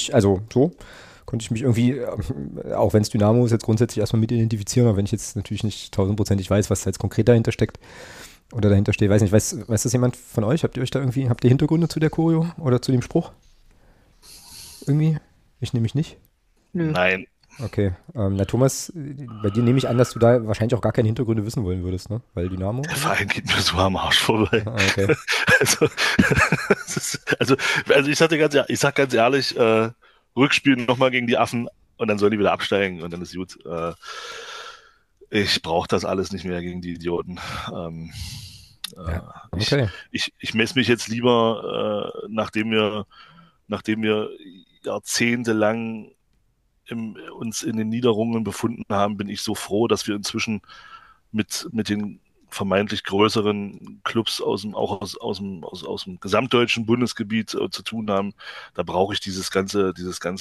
Konnte ich mich irgendwie, auch wenn es Dynamo ist, jetzt grundsätzlich erstmal mit identifizieren, auch wenn ich jetzt natürlich nicht tausendprozentig weiß, was da jetzt konkret dahinter steckt oder dahinter steht. Weiß nicht, weiß das jemand von euch? Habt ihr Hintergründe zu der Choreo oder zu dem Spruch? Irgendwie? Ich nehme mich nicht. Nö. Nein, Okay. Na Thomas, bei dir nehme ich an, dass du da wahrscheinlich auch gar keine Hintergründe wissen wollen würdest, ne? Weil Dynamo der und so. Verein geht mir so am Arsch vorbei. Ah, okay. Also, ich sag ganz ehrlich, Rückspiel nochmal gegen die Affen und dann sollen die wieder absteigen und dann ist gut. Ich brauche das alles nicht mehr gegen die Idioten. Ähm, Ja, ich, okay. ich messe mich jetzt lieber, nachdem wir jahrzehntelang uns in den Niederungen befunden haben, bin ich so froh, dass wir inzwischen mit den vermeintlich größeren Clubs aus dem gesamtdeutschen Bundesgebiet zu tun haben. Da brauche ich dieses ganze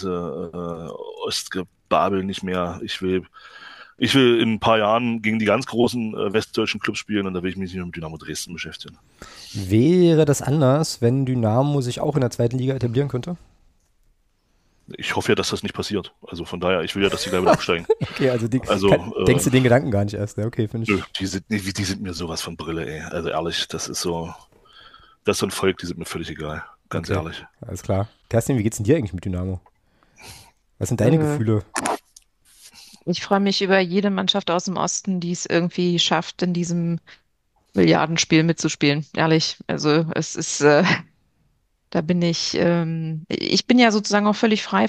Ostgebabel nicht mehr. Ich will in ein paar Jahren gegen die ganz großen westdeutschen Clubs spielen und da will ich mich nicht mehr mit Dynamo Dresden beschäftigen. Wäre das anders, wenn Dynamo sich auch in der zweiten Liga etablieren könnte? Ich hoffe ja, dass das nicht passiert. Also von daher, ich will ja, dass die gleich wieder absteigen. Okay, denkst du den Gedanken gar nicht erst, ja? Okay, finde ich. Die sind mir sowas von Brille, ey. Also ehrlich, das ist so ein Volk, die sind mir völlig egal. Ganz ehrlich. Alles klar. Kerstin, wie geht's denn dir eigentlich mit Dynamo? Was sind deine Gefühle? Ich freue mich über jede Mannschaft aus dem Osten, die es irgendwie schafft, in diesem Milliardenspiel mitzuspielen. Ehrlich. Also es ist, da bin ich bin ja sozusagen auch völlig frei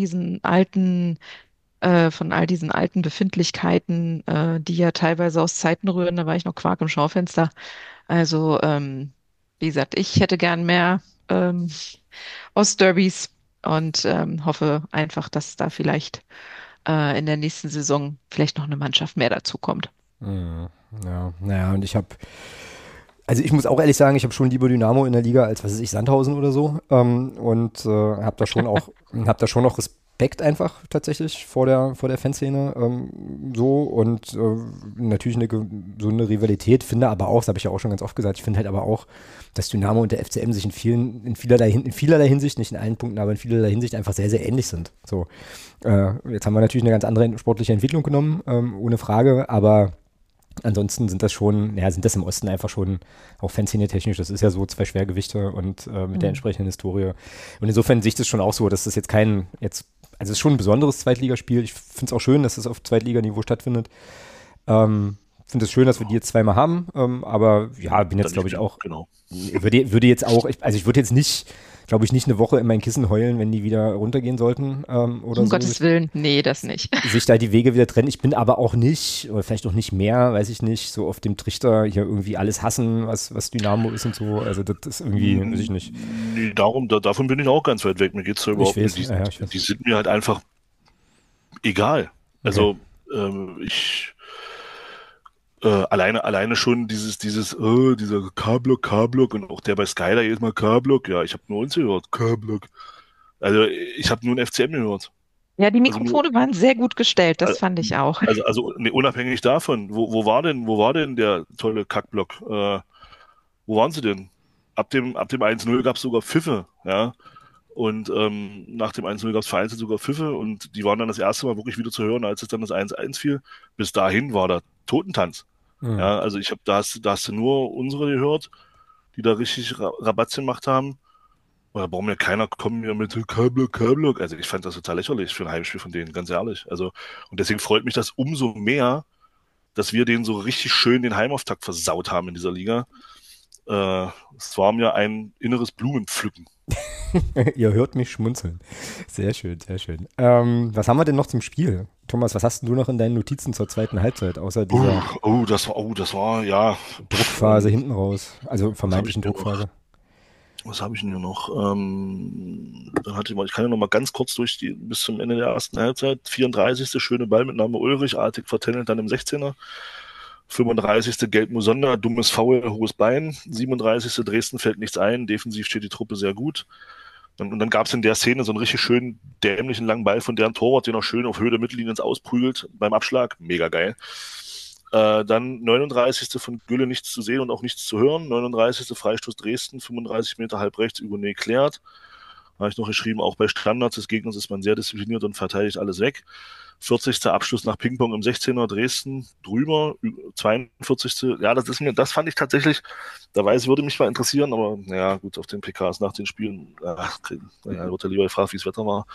von all diesen alten Befindlichkeiten, die ja teilweise aus Zeiten rühren. Da war ich noch Quark im Schaufenster. Also, wie gesagt, ich hätte gern mehr Ostderbys und hoffe einfach, dass da vielleicht in der nächsten Saison vielleicht noch eine Mannschaft mehr dazu kommt. Ja, naja, und also ich muss auch ehrlich sagen, ich habe schon lieber Dynamo in der Liga als, was weiß ich, Sandhausen oder so. Und habe da schon auch Respekt einfach tatsächlich vor der Fanszene so und natürlich so eine Rivalität, finde aber auch, das habe ich ja auch schon ganz oft gesagt, ich finde halt aber auch, dass Dynamo und der FCM sich in vielerlei Hinsicht, nicht in allen Punkten, aber in vielerlei Hinsicht einfach sehr, sehr ähnlich sind. So, jetzt haben wir natürlich eine ganz andere sportliche Entwicklung genommen, ohne Frage, aber ansonsten sind das im Osten einfach schon auch Fanszene-technisch, das ist ja so zwei Schwergewichte und mit der entsprechenden Historie. Und insofern sehe ich das schon auch so, dass das jetzt also es ist schon ein besonderes Zweitligaspiel. Ich finde es auch schön, dass es auf Zweitliganiveau stattfindet. Finde es schön, dass wir die jetzt zweimal haben, aber ja, bin jetzt, glaube ich, auch, genau. würde jetzt auch, ich würde jetzt nicht, glaube ich, nicht eine Woche in mein Kissen heulen, wenn die wieder runtergehen sollten oder Um so. Gottes Willen, nee, das nicht. Sich da die Wege wieder trennen. Ich bin aber auch nicht, oder vielleicht auch nicht mehr, weiß ich nicht, so auf dem Trichter hier irgendwie alles hassen, was Dynamo ist und so. Also das ist irgendwie, weiß ich nicht. Nee, davon bin ich auch ganz weit weg. Mir geht's da überhaupt nicht. Die sind mir halt einfach egal. Also alleine schon dieser K-Block und auch der bei Sky da jedes Mal K-Block. Ja, ich habe nur uns gehört, K-Block. Also ich habe nur einen FCM gehört. Ja, die Mikrofone waren sehr gut gestellt, das fand ich auch. Unabhängig davon, wo war denn der tolle Kackblock? Wo waren sie denn? Ab dem 1-0 gab es sogar Pfiffe, ja. Und nach dem 1-0 gab es vereinzelt sogar Pfiffe und die waren dann das erste Mal wirklich wieder zu hören, als es dann das 1-1 fiel. Bis dahin war da Totentanz. Mhm. Ja, also da hast du nur unsere gehört, die da richtig Rabatz gemacht haben. Oder warum ja keiner kommt mir mit K-Block. Also ich fand das total lächerlich für ein Heimspiel von denen, ganz ehrlich. Also, und deswegen freut mich das umso mehr, dass wir denen so richtig schön den Heimauftakt versaut haben in dieser Liga. Es war mir ein inneres Blumenpflücken. Ihr hört mich schmunzeln. Sehr schön, sehr schön. Was haben wir denn noch zum Spiel? Thomas, was hast du noch in deinen Notizen zur zweiten Halbzeit, außer dieser das war, ja. Druckphase hinten raus, also vermeintlichen Druckphase. Was habe ich denn hier noch? Ich kann ja noch mal ganz kurz bis zum Ende der ersten Halbzeit. 34. schöne Ballmitnahme Ulrich, artig vertändelt dann im 16er. 35. Gelb Musonda, dummes Foul, hohes Bein. 37. Dresden fällt nichts ein, defensiv steht die Truppe sehr gut. Und dann gab es in der Szene so einen richtig schönen, dämlichen langen Ball von deren Torwart, den er schön auf Höhe der Mittellinie ins Ausprügelt beim Abschlag. Mega geil. Dann 39. von Gülle nichts zu sehen und auch nichts zu hören. 39. Freistoß Dresden, 35 Meter halb rechts über Übernähe klärt. Habe ich noch geschrieben, auch bei Standards des Gegners ist man sehr diszipliniert und verteidigt alles weg. 40. Abschluss nach Pingpong im 16er Dresden drüber. 42. Ja, das fand ich tatsächlich, würde mich mal interessieren, aber naja, gut, auf den PKs nach den Spielen, wird ja lieber gefragt, wie das Wetter war.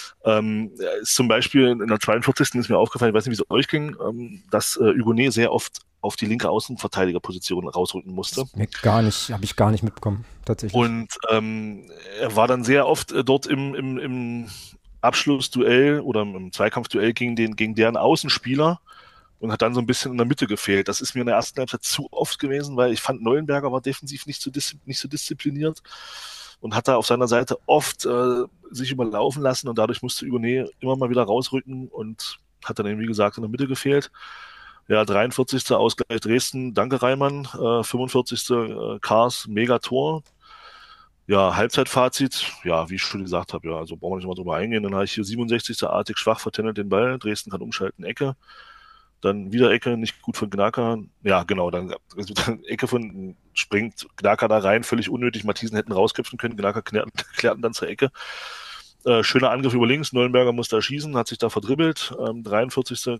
Ist zum Beispiel in der 42. ist mir aufgefallen, ich weiß nicht, wie es euch ging, dass Hugonet sehr oft auf die linke Außenverteidigerposition rausrücken musste. Habe ich gar nicht mitbekommen, tatsächlich. Und er war dann sehr oft dort im Abschlussduell oder im Zweikampfduell gegen deren Außenspieler und hat dann so ein bisschen in der Mitte gefehlt. Das ist mir in der ersten Halbzeit zu oft gewesen, weil ich fand, Neuenberger war defensiv nicht so diszipliniert und hat da auf seiner Seite oft sich überlaufen lassen und dadurch musste Übernähe immer mal wieder rausrücken und hat dann eben, wie gesagt, in der Mitte gefehlt. Ja, 43. Ausgleich Dresden, danke Reimann. 45. Kars, Megator. Ja, Halbzeitfazit, ja, wie ich schon gesagt habe, ja, also brauchen wir nicht mal drüber eingehen. Dann habe ich hier 67. Artig schwach vertändelt den Ball, Dresden kann umschalten, Ecke. Dann wieder Ecke, nicht gut von Gnaker. Ja, genau, dann Ecke von springt Gnaker da rein, völlig unnötig. Matthiesen hätten rausköpfen können, Gnaker klärten dann zur Ecke. Schöner Angriff über links, Neuenberger muss da schießen, hat sich da verdribbelt. 43.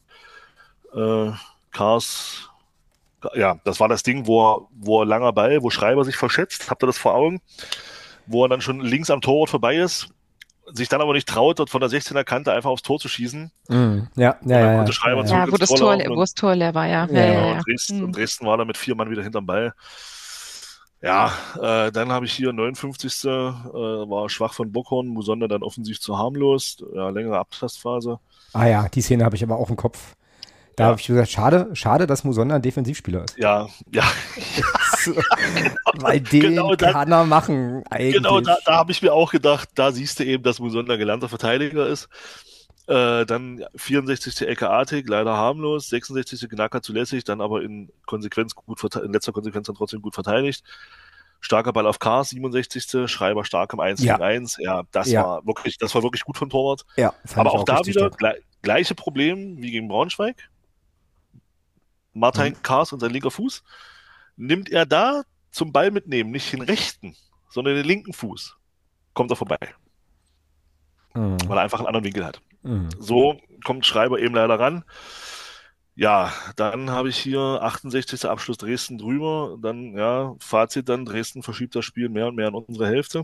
Kars, ja, das war das Ding, wo er langer Ball, wo Schreiber sich verschätzt, habt ihr das vor Augen? Wo er dann schon links am Torwart vorbei ist, sich dann aber nicht traut, dort von der 16er Kante einfach aufs Tor zu schießen. Ja. Schreiber Ja, wo das Tor leer war, ja. Genau, und Dresden war da mit 4 Mann wieder hinterm Ball. Ja, dann habe ich hier 59. War schwach von Bockhorn, Musonda dann offensiv zu harmlos, ja, längere Abtastphase. Ah ja, die Szene habe ich aber auch im Kopf. Da habe ich gesagt, schade, dass Musonda ein Defensivspieler ist. Ja. Weil den kann er machen, eigentlich. Genau, da habe ich mir auch gedacht, da siehst du eben, dass Musonda gelernter Verteidiger ist. Dann 64. Ecke Artig, leider harmlos, 66. Gnacker zulässig, dann aber in letzter Konsequenz dann trotzdem gut verteidigt. Starker Ball auf Kars, 67. Schreiber stark im 1 gegen 1. Ja, das war wirklich gut vom Torwart. Ja, aber auch da wieder gleiche Problem wie gegen Braunschweig. Martin Kars und sein linker Fuß. Nimmt er da zum Ball mitnehmen, nicht den rechten, sondern den linken Fuß, kommt er vorbei. Weil er einfach einen anderen Winkel hat. So kommt Schreiber eben leider ran. Ja, dann habe ich hier 68. Abschluss Dresden drüber. Dann, ja, Fazit dann, Dresden verschiebt das Spiel mehr und mehr an unsere Hälfte.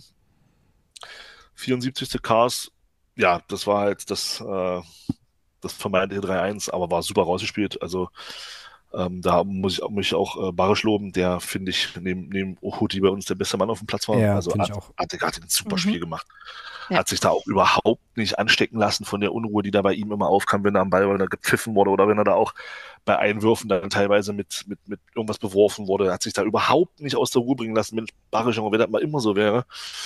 74. Kars, ja, das war halt das vermeintliche 3-1, aber war super rausgespielt. Also da muss ich mich auch Barisch loben, der, finde ich, neben Ohuti bei uns der beste Mann auf dem Platz war. Ja, also hat ein super Spiel gemacht. Ja. Hat sich da auch überhaupt nicht anstecken lassen von der Unruhe, die da bei ihm immer aufkam, wenn er am Ball oder gepfiffen wurde oder wenn er da auch bei Einwürfen dann teilweise mit irgendwas beworfen wurde. Er hat sich da überhaupt nicht aus der Ruhe bringen lassen. Mensch, Barisch, wenn das mal immer so wäre.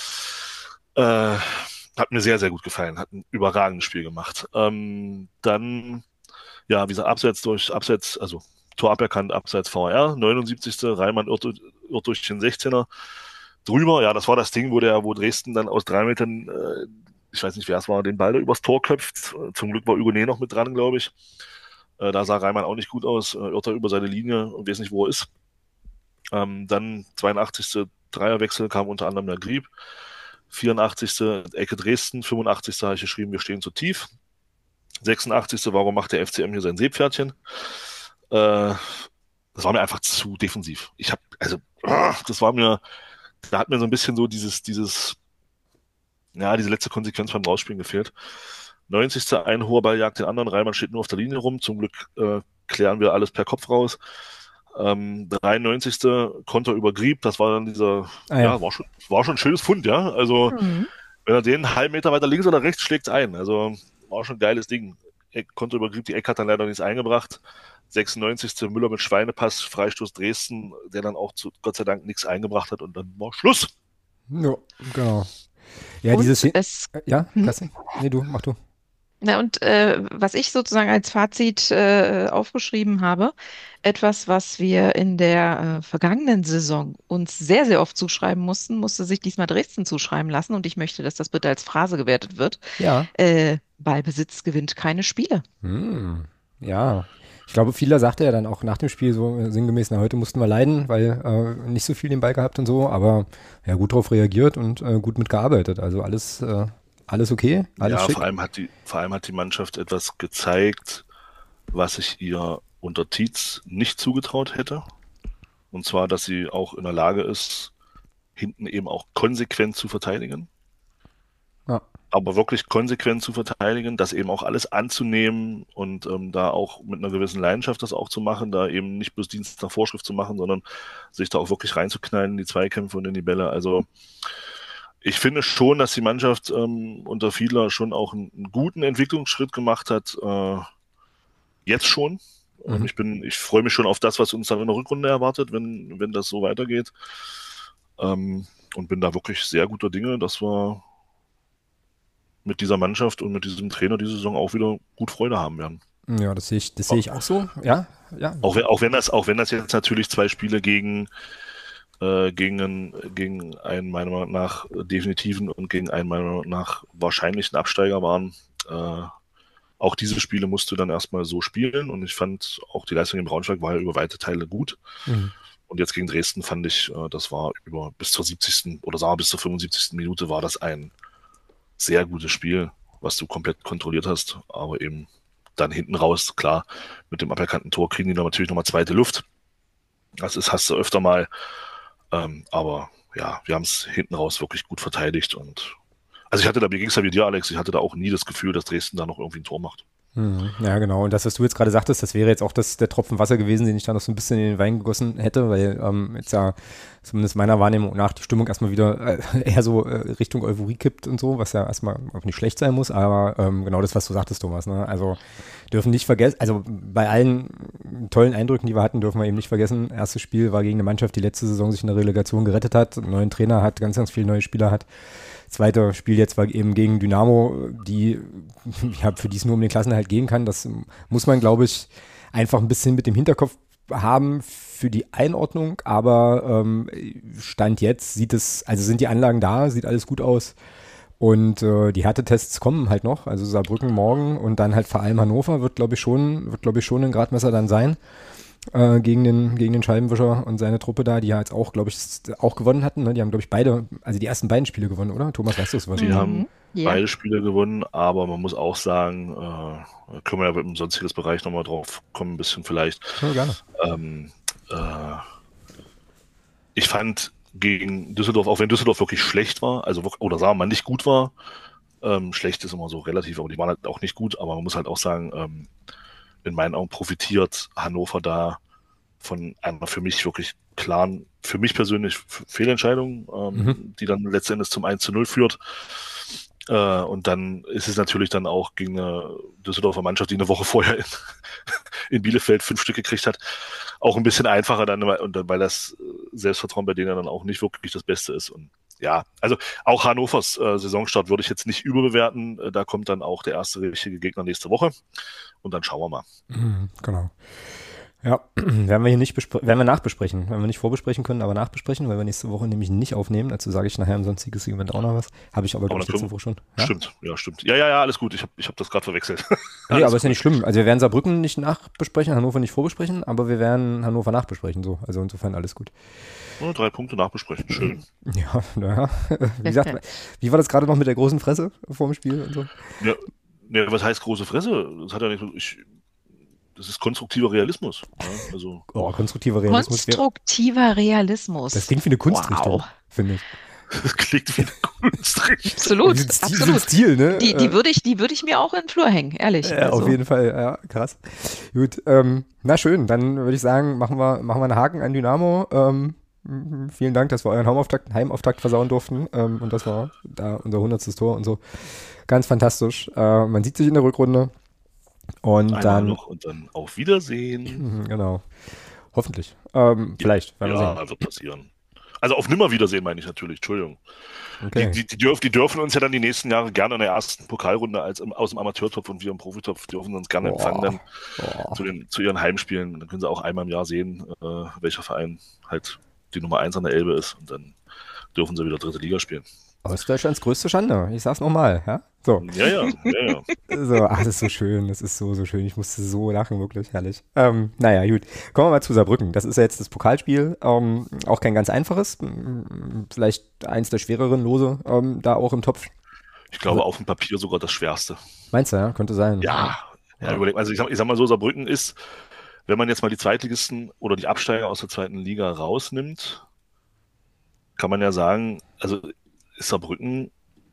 Hat mir sehr, sehr gut gefallen. Hat ein überragendes Spiel gemacht. Dann, ja, wie gesagt, Abseits, also Tor aberkannt, Abseits VR, 79. Reimann irrt durch den 16er. Drüber, ja, das war das Ding, wo Dresden dann aus 3 Metern, ich weiß nicht, wer es war, den Ball da übers Tor köpft. Zum Glück war Hugonet noch mit dran, glaube ich. Da sah Reimann auch nicht gut aus, irrt er über seine Linie und weiß nicht, wo er ist. Dann 82. Dreierwechsel kam unter anderem der Grieb. 84. Ecke Dresden, 85. habe ich geschrieben, wir stehen zu tief. 86. Warum macht der FCM hier sein Seepferdchen? Das war mir einfach zu defensiv. Da hat mir so ein bisschen so diese letzte Konsequenz beim Rausspielen gefehlt. 90. Ein hoher Ball jagt den anderen, Reimann steht nur auf der Linie rum. Zum Glück klären wir alles per Kopf raus. 93. Konter über Grieb, das war dann war schon ein schönes Fund, ja. Also, wenn er den einen halben Meter weiter links oder rechts schlägt ein. Also, war schon ein geiles Ding. Konter über Grieb, die Eck hat dann leider nichts eingebracht. 96. Müller mit Schweinepass, Freistoß Dresden, der dann auch Gott sei Dank nichts eingebracht hat und dann war Schluss. Ja, genau. Ja, und dieses. Ja, Klasse. Nee, mach du. Na, und was ich sozusagen als Fazit aufgeschrieben habe, etwas, was wir in der vergangenen Saison uns sehr, sehr oft zuschreiben musste sich diesmal Dresden zuschreiben lassen und ich möchte, dass das bitte als Phrase gewertet wird. Ja. Ballbesitz gewinnt keine Spiele. Ja. Ich glaube, vieler sagte ja dann auch nach dem Spiel so sinngemäß, heute mussten wir leiden, weil nicht so viel den Ball gehabt und so, aber ja, gut drauf reagiert und gut mitgearbeitet. Also alles okay, alles schick. Vor allem hat die Mannschaft etwas gezeigt, was ich ihr unter Tietz nicht zugetraut hätte. Und zwar, dass sie auch in der Lage ist, hinten eben auch konsequent zu verteidigen. Ja. Aber wirklich konsequent zu verteidigen, das eben auch alles anzunehmen und da auch mit einer gewissen Leidenschaft das auch zu machen, da eben nicht bloß Dienst nach Vorschrift zu machen, sondern sich da auch wirklich reinzuknallen in die Zweikämpfe und in die Bälle. Also ich finde schon, dass die Mannschaft unter Fiedler schon auch einen guten Entwicklungsschritt gemacht hat. Jetzt schon. Mhm. Ich freue mich schon auf das, was uns dann in der Rückrunde erwartet, wenn das so weitergeht. Und bin da wirklich sehr guter Dinge, dass wir mit dieser Mannschaft und mit diesem Trainer diese Saison auch wieder gut Freude haben werden. Ja, das sehe ich auch so. Ja, ja. Auch wenn das jetzt natürlich zwei Spiele gegen einen meiner Meinung nach definitiven und gegen einen meiner Meinung nach wahrscheinlichen Absteiger waren. Auch diese Spiele musst du dann erstmal so spielen und ich fand auch die Leistung in Braunschweig war ja über weite Teile gut. Mhm. Und jetzt gegen Dresden fand ich, das war bis zur 70. oder sagen wir bis zur 75. Minute war das ein sehr gutes Spiel, was du komplett kontrolliert hast, aber eben dann hinten raus, klar, mit dem aberkannten Tor kriegen die dann natürlich nochmal zweite Luft. Hast du öfter mal, aber ja, wir haben es hinten raus wirklich gut verteidigt und also mir ging es ja wie dir, Alex, ich hatte da auch nie das Gefühl, dass Dresden da noch irgendwie ein Tor macht. Mhm. Ja, genau. Und das, was du jetzt gerade sagtest, das wäre jetzt auch der Tropfen Wasser gewesen, den ich da noch so ein bisschen in den Wein gegossen hätte, weil jetzt ja zumindest meiner Wahrnehmung nach die Stimmung erstmal wieder eher so Richtung Euphorie kippt und so, was ja erstmal auch nicht schlecht sein muss, aber genau das, was du sagtest, Thomas, ne? Also dürfen nicht vergessen, also bei allen tollen Eindrücken, die wir hatten, dürfen wir eben nicht vergessen, erstes Spiel war gegen eine Mannschaft, die letzte Saison sich in der Relegation gerettet hat, einen neuen Trainer hat, ganz, ganz viele neue Spieler hat. Zweite Spiel jetzt war eben gegen Dynamo, für die es nur um den Klassenerhalt gehen kann. Das muss man, glaube ich, einfach ein bisschen mit dem Hinterkopf haben für die Einordnung. Aber Stand jetzt sind die Anlagen da, sieht alles gut aus. Und die Härtetests kommen halt noch. Also Saarbrücken morgen und dann halt vor allem Hannover wird, glaube ich, schon ein Gradmesser dann sein. Gegen den Scheibenwischer und seine Truppe da, die ja jetzt auch, glaube ich, auch gewonnen hatten. Ne? Die haben, glaube ich, die ersten beiden Spiele gewonnen, oder? Thomas, weißt du es was? Die haben Ja. beide Spiele gewonnen, aber man muss auch sagen, können wir ja im sonstiges Bereich nochmal drauf kommen, ein bisschen vielleicht. Ja, gerne. Äh, Ich fand gegen Düsseldorf, auch wenn Düsseldorf wirklich schlecht war, oder sagen wir mal nicht gut war, schlecht ist immer so relativ, aber die waren halt auch nicht gut, aber man muss halt auch sagen, in meinen Augen profitiert Hannover da von einer für mich wirklich klaren, für mich persönlich Fehlentscheidung, die dann letztendlich zum 1:0 führt. Und dann ist es natürlich dann auch gegen eine Düsseldorfer Mannschaft, die eine Woche vorher in Bielefeld 5 Stück gekriegt hat, auch ein bisschen einfacher dann, weil das Selbstvertrauen bei denen dann auch nicht wirklich das Beste ist. Und ja, also auch Hannovers Saisonstart würde ich jetzt nicht überbewerten. Da kommt dann auch der erste richtige Gegner nächste Woche. Und dann schauen wir mal. Genau. Ja, werden wir nachbesprechen. Werden wir nicht vorbesprechen können, aber nachbesprechen, weil wir nächste Woche nämlich nicht aufnehmen. Dazu sage ich nachher im sonstigen Segment auch noch was. Habe ich aber, glaube ich, letzte Woche schon. Ja? Stimmt. Ja, alles gut. Ich hab das gerade verwechselt. Nee, aber ist ja nicht schlimm. Also wir werden Saarbrücken nicht nachbesprechen, Hannover nicht vorbesprechen, aber wir werden Hannover nachbesprechen. So. Also insofern alles gut. 3 Punkte nachbesprechen. Schön. Ja, naja. Wie gesagt, wie war das gerade noch mit der großen Fresse vor dem Spiel und so? Ja, was heißt große Fresse? Das hat ja nicht das ist konstruktiver Realismus. Ja, also. Konstruktiver Realismus. Konstruktiver Realismus. Das klingt wie eine Kunstrichtung, finde ich. Das klingt wie eine Kunstrichtung. Absolut. Diesen Stil, ne? Die würde ich mir auch in den Flur hängen, ehrlich. Also. Auf jeden Fall, ja, krass. Gut, na schön, dann würde ich sagen, machen wir einen Haken an Dynamo. Vielen Dank, dass wir euren Heimauftakt versauen durften und das war da unser 100. Tor und so. Ganz fantastisch. Man sieht sich in der Rückrunde. Und dann noch und dann auf Wiedersehen. Genau. Hoffentlich. Vielleicht. Werden wir sehen. Wird passieren. Also auf Nimmerwiedersehen meine ich natürlich, Entschuldigung. Okay. Die dürfen uns ja dann die nächsten Jahre gerne in der ersten Pokalrunde aus dem Amateurtopf und wir im Profitopf dürfen uns gerne empfangen dann zu ihren Heimspielen. Dann können sie auch einmal im Jahr sehen, welcher Verein halt die Nummer 1 an der Elbe ist und dann dürfen sie wieder dritte Liga spielen. Ostdeutschlands größte Schande. Ich sag's nochmal, ja? So. Ja. So, das ist so schön, das ist so schön. Ich musste so lachen, wirklich herrlich. Naja, gut. Kommen wir mal zu Saarbrücken. Das ist ja jetzt das Pokalspiel. Auch kein ganz einfaches. Vielleicht eins der schwereren Lose da auch im Topf. Ich glaube, auf dem Papier sogar das Schwerste. Meinst du, ja? Könnte sein. Ja. Überleg. Also ich sag mal so, Saarbrücken ist, wenn man jetzt mal die Zweitligisten oder die Absteiger aus der zweiten Liga rausnimmt, kann man ja sagen, also ist Saarbrücken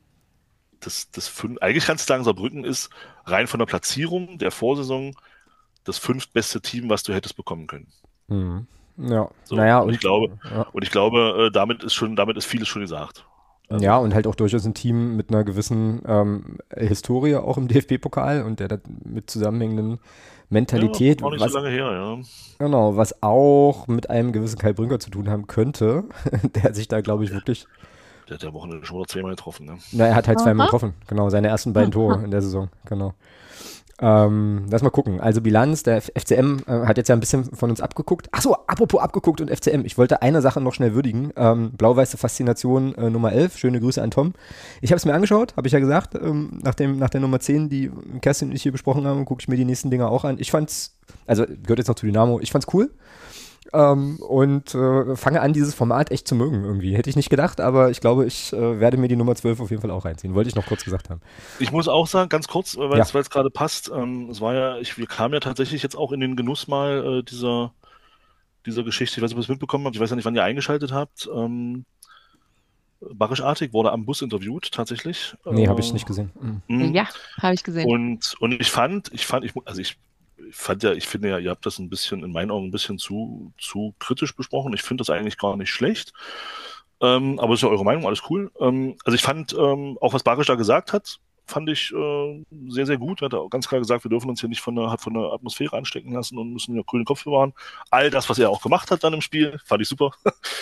eigentlich kannst du sagen, Saarbrücken ist rein von der Platzierung der Vorsaison das 5. beste Team, was du hättest bekommen können. Ja, so, naja. Und ich glaube, damit ist vieles schon gesagt. Also, Ja, und halt auch durchaus ein Team mit einer gewissen Historie auch im DFB-Pokal und der mit zusammenhängenden ja, Mentalität, auch nicht so lange her, ja. genau, was auch mit einem gewissen Kai Brünker zu tun haben könnte, der sich da, glaube ich, wirklich, Der hat ja Wochenende schon wieder zweimal getroffen, ne? na, er hat halt zweimal Aha. getroffen, genau, seine ersten beiden Tore in der Saison, genau. Lass mal gucken. Also Bilanz, der FCM hat jetzt ja ein bisschen von uns abgeguckt. Achso, apropos abgeguckt und FCM. Ich wollte eine Sache noch schnell würdigen. Blau-weiße Faszination Nummer 11. Schöne Grüße an Tom. Ich habe es mir angeschaut, habe ich ja gesagt. Nach der Nummer 10, die Kerstin und ich hier besprochen haben, gucke ich mir die nächsten Dinger auch an. Ich fand's, also gehört jetzt noch zu Dynamo, ich fand's cool. Und fange an, dieses Format echt zu mögen irgendwie. Hätte ich nicht gedacht, aber ich glaube, ich werde mir die Nummer 12 auf jeden Fall auch reinziehen. Wollte ich noch kurz gesagt haben. Ich muss auch sagen, ganz kurz, weil Ja. es gerade passt, es war ja, wir kamen ja tatsächlich jetzt auch in den Genuss mal dieser Geschichte, ich weiß nicht, ob ihr es mitbekommen habt, ich weiß ja nicht, wann ihr eingeschaltet habt. Barisch Artig wurde am Bus interviewt, tatsächlich. Nee, habe ich nicht gesehen. Mhm. Ja, habe ich gesehen. Und ich fand ja, ich finde ja, ihr habt das ein bisschen, in meinen Augen ein bisschen zu kritisch besprochen. Ich finde das eigentlich gar nicht schlecht. Aber es ist ja eure Meinung, alles cool. Also ich fand, auch was Barisch da gesagt hat, fand ich sehr, sehr gut. Er hat auch ganz klar gesagt, wir dürfen uns hier nicht von der Atmosphäre anstecken lassen und müssen ja kühlen Kopf bewahren. All das, was er auch gemacht hat dann im Spiel, fand ich super.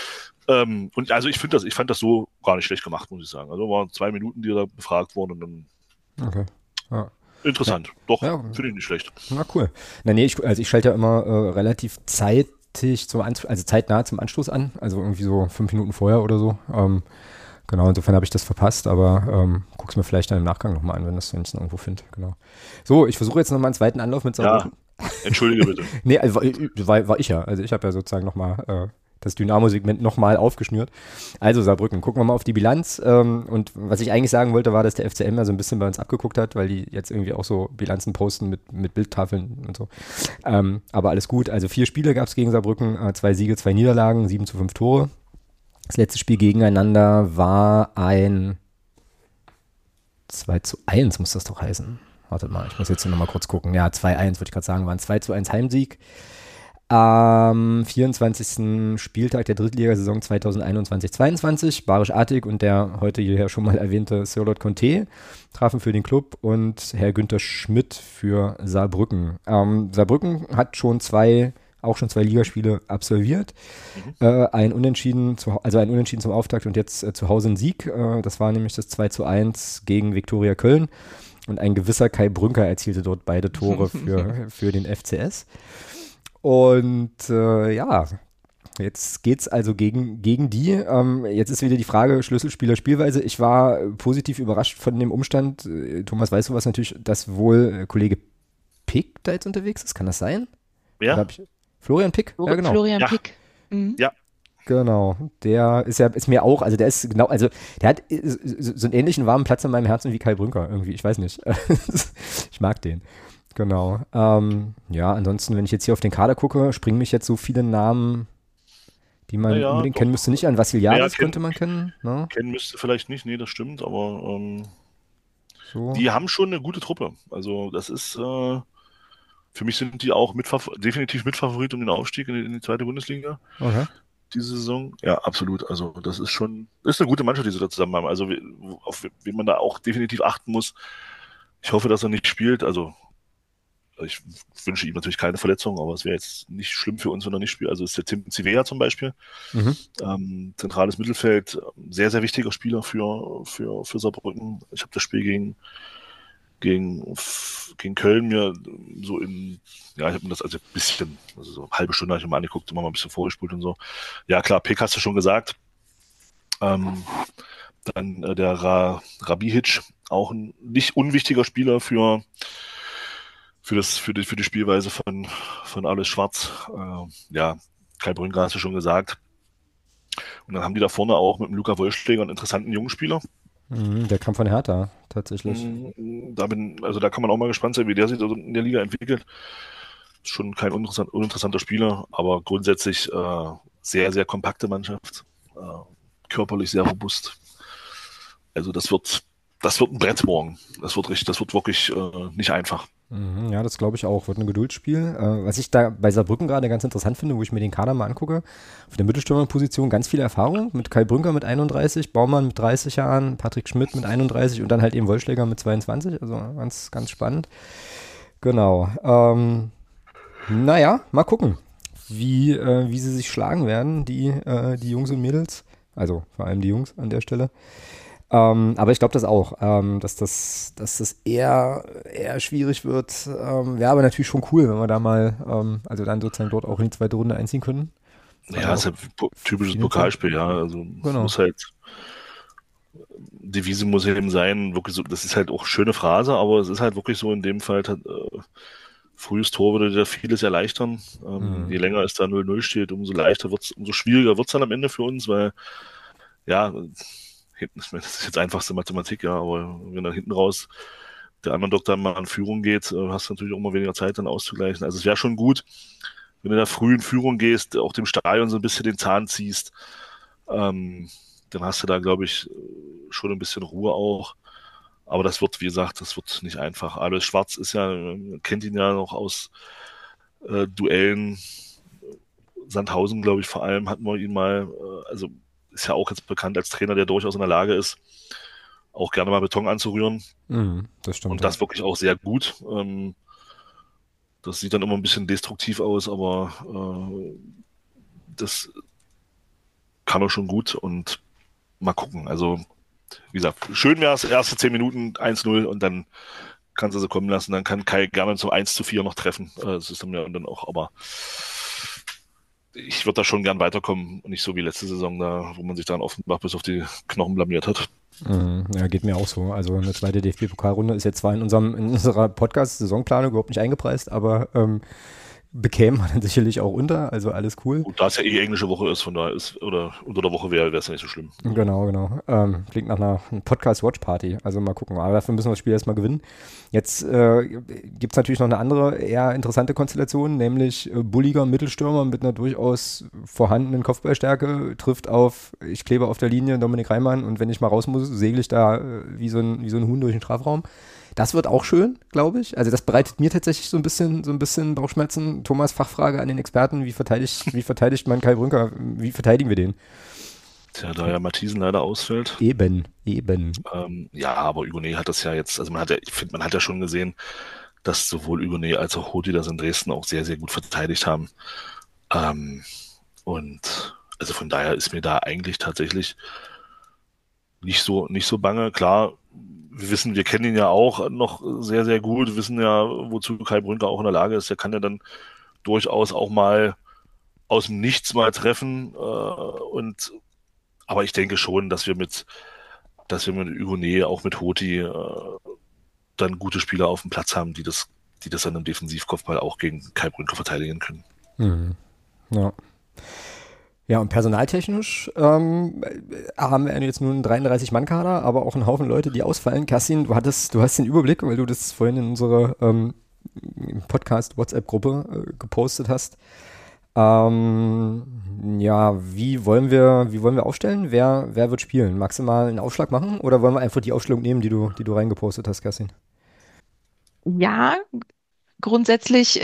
Und also ich fand das so gar nicht schlecht gemacht, muss ich sagen. Also waren 2 Minuten, die da befragt wurden und dann Okay. Ja. interessant. Doch, Ja, finde ich nicht schlecht. na cool. Na nee, ich schalte ja immer relativ zeitig also zeitnah zum Anstoß an, also irgendwie so 5 Minuten vorher oder so. Genau, insofern habe ich das verpasst, aber guck's mir vielleicht dann im Nachgang nochmal an, wenn ich es dann irgendwo finde. Genau. So, ich versuche jetzt nochmal einen zweiten Anlauf mit Saarbrücken. Ja, entschuldige bitte. Nee, also, war ich ja. Also ich habe ja sozusagen nochmal das Dynamo-Segment nochmal aufgeschnürt. Also Saarbrücken, gucken wir mal auf die Bilanz. Und was ich eigentlich sagen wollte, war, dass der FCM ja so ein bisschen bei uns abgeguckt hat, weil die jetzt irgendwie auch so Bilanzen posten mit Bildtafeln und so. Aber alles gut. Also 4 Spiele gab es gegen Saarbrücken, 2 Siege, 2 Niederlagen, 7:5 Tore. Das letzte Spiel gegeneinander war ein 2:1, muss das doch heißen. Wartet mal, ich muss jetzt hier nochmal kurz gucken. Ja, 2:1 würde ich gerade sagen, war ein 2:1 Heimsieg. Am 24. Spieltag der Drittligasaison 2021-22, Barisch Artig und der heute hierher schon mal erwähnte Sirlot Conte trafen für den Club und Herr Günther Schmidt für Saarbrücken. Saarbrücken hat auch schon zwei Ligaspiele absolviert. Ein Unentschieden zum Auftakt und jetzt zu Hause ein Sieg. Das war nämlich das 2:1 gegen Viktoria Köln. Und ein gewisser Kai Brünker erzielte dort beide Tore für den FCS. Und ja, jetzt geht's also gegen die. Jetzt ist wieder die Frage Schlüsselspieler, Spielweise. Ich war positiv überrascht von dem Umstand, Thomas, weißt du was natürlich, dass wohl Kollege Pick da jetzt unterwegs ist? Kann das sein? Ja? Florian Pick? Ja, genau. Florian Ja. Pick. Mhm. Ja. Genau, der ist mir auch, also der ist genau, also der hat so einen ähnlichen warmen Platz in meinem Herzen wie Kai Brünker irgendwie, ich weiß nicht. Ich mag den. Genau. Ja, ansonsten, wenn ich jetzt hier auf den Kader gucke, springen mich jetzt so viele Namen, die man Naja, unbedingt doch. kennen müsste, nicht an. Vassiliadis Naja, könnte man kennen, ne? Kennen müsste vielleicht nicht, nee, das stimmt, aber So. die haben schon eine gute Truppe. Also das ist, für mich sind die auch definitiv Mitfavorit um den Aufstieg in die zweite Bundesliga Okay. diese Saison. Ja, absolut. Also das ist eine gute Mannschaft, die sie da zusammen haben. Also auf wen man da auch definitiv achten muss. Ich hoffe, dass er nicht spielt. Also ich wünsche ihm natürlich keine Verletzung, aber es wäre jetzt nicht schlimm für uns, wenn er nicht spielt. Also ist der Tim Zivea zum Beispiel. Zentrales Mittelfeld, sehr, sehr wichtiger Spieler für Saarbrücken. Ich habe das Spiel gegen Köln mir so ich habe mir das also ein bisschen, also so eine halbe Stunde habe ich mir mal angeguckt, immer mal ein bisschen vorgespult und so. Ja klar, Pick hast du schon gesagt. Dann der Rabihic, auch ein nicht unwichtiger Spieler für die Spielweise von Alles Schwarz. Ja, Kai Brünker hast du schon gesagt. Und dann haben die da vorne auch mit dem Luca Wollschläger einen interessanten jungen Spieler. Der kam von Hertha, tatsächlich. Da kann man auch mal gespannt sein, wie der sich also in der Liga entwickelt. Ist schon kein uninteressanter Spieler, aber grundsätzlich sehr, sehr kompakte Mannschaft. Körperlich sehr robust. Also das wird ein Brett morgen. Das wird wirklich nicht einfach. Ja, das glaube ich auch. Wird ein Geduldsspiel. Was ich da bei Saarbrücken gerade ganz interessant finde, wo ich mir den Kader mal angucke, auf der Mittelstürmerposition ganz viel Erfahrung mit Kai Brünker mit 31, Baumann mit 30 Jahren, Patrick Schmidt mit 31 und dann halt eben Wollschläger mit 22. Also ganz, ganz spannend. Genau. Naja, mal gucken, wie sie sich schlagen werden, die Jungs und Mädels. Also vor allem die Jungs an der Stelle. Aber ich glaube das auch, dass das eher schwierig wird. Wäre aber natürlich schon cool, wenn wir da mal, also dann sozusagen dort auch in die zweite Runde einziehen können. Ja, ist ja typisches Vielen Pokalspiel, ja. Also es Genau. muss halt, Devise muss eben sein, wirklich so, das ist halt auch schöne Phrase, aber es ist halt wirklich so in dem Fall, frühes Tor würde dir vieles erleichtern. Je länger es da 0-0 steht, umso schwieriger wird's dann am Ende für uns, weil, ja, das ist jetzt einfachste Mathematik, ja, aber wenn dann hinten raus der Underdog dann mal in Führung geht, hast du natürlich auch immer weniger Zeit dann auszugleichen. Also es wäre schon gut, wenn du da früh in Führung gehst, auch dem Stadion so ein bisschen den Zahn ziehst, dann hast du da, glaube ich, schon ein bisschen Ruhe auch. Aber das wird, wie gesagt, das wird nicht einfach. Alois Schwarz ist ja, kennt ihn ja noch aus Duellen. Sandhausen, glaube ich, vor allem hatten wir ihn mal, also ist ja auch jetzt bekannt als Trainer, der durchaus in der Lage ist, auch gerne mal Beton anzurühren. Das stimmt. Und das wirklich auch sehr gut. Das sieht dann immer ein bisschen destruktiv aus, aber das kann er schon gut und mal gucken. Also, wie gesagt, schön wäre es, erste 10 Minuten 1-0 und dann kannst du sie kommen lassen. Dann kann Kai gerne zum 1-4 noch treffen. Das ist dann ja dann auch, aber ich würde da schon gern weiterkommen und nicht so wie letzte Saison da, wo man sich dann Offenbach bis auf die Knochen blamiert hat. Ja, geht mir auch so. Also eine zweite DFB-Pokalrunde ist jetzt zwar in unserer Podcast-Saisonplanung überhaupt nicht eingepreist, aber bekäme man dann sicherlich auch unter, also alles cool. Gut, da es ja englische Woche ist, von daher ist, oder unter der Woche wäre es ja nicht so schlimm. Genau. Klingt nach einer Podcast-Watch-Party. Also mal gucken. Aber dafür müssen wir das Spiel erstmal gewinnen. Jetzt gibt es natürlich noch eine andere, eher interessante Konstellation, nämlich bulliger Mittelstürmer mit einer durchaus vorhandenen Kopfballstärke trifft auf, ich klebe auf der Linie Dominik Reimann und wenn ich mal raus muss, segle ich da wie so ein Huhn durch den Strafraum. Das wird auch schön, glaube ich. Also das bereitet mir tatsächlich so ein bisschen Bauchschmerzen. Thomas, Fachfrage an den Experten. Wie verteidigt man Kai Brünker? Wie verteidigen wir den? Tja, da ja Matthiesen leider ausfällt. Eben. Ja, aber Hugonet hat das ja jetzt, also ich finde, man hat ja schon gesehen, dass sowohl Hugonet als auch Hoti das in Dresden auch sehr, sehr gut verteidigt haben. Und also von daher ist mir da eigentlich tatsächlich nicht so bange. Klar, wir kennen ihn ja auch noch sehr, sehr gut, wir wissen ja, wozu Kai Brünker auch in der Lage ist. Der kann ja dann durchaus auch mal aus dem Nichts mal treffen. Aber ich denke schon, dass wir mit Hugonet, auch mit Hoti, dann gute Spieler auf dem Platz haben, die das dann im Defensivkopfball auch gegen Kai Brünker verteidigen können. Ja. Ja, und personaltechnisch haben wir jetzt nur einen 33-Mann-Kader, aber auch einen Haufen Leute, die ausfallen. Kerstin, du hast den Überblick, weil du das vorhin in unsere Podcast-WhatsApp-Gruppe gepostet hast. Ja, wie wollen wir aufstellen? Wer wird spielen? Magst du mal einen Aufschlag machen oder wollen wir einfach die Aufstellung nehmen, die du reingepostet hast, Kerstin? Ja, grundsätzlich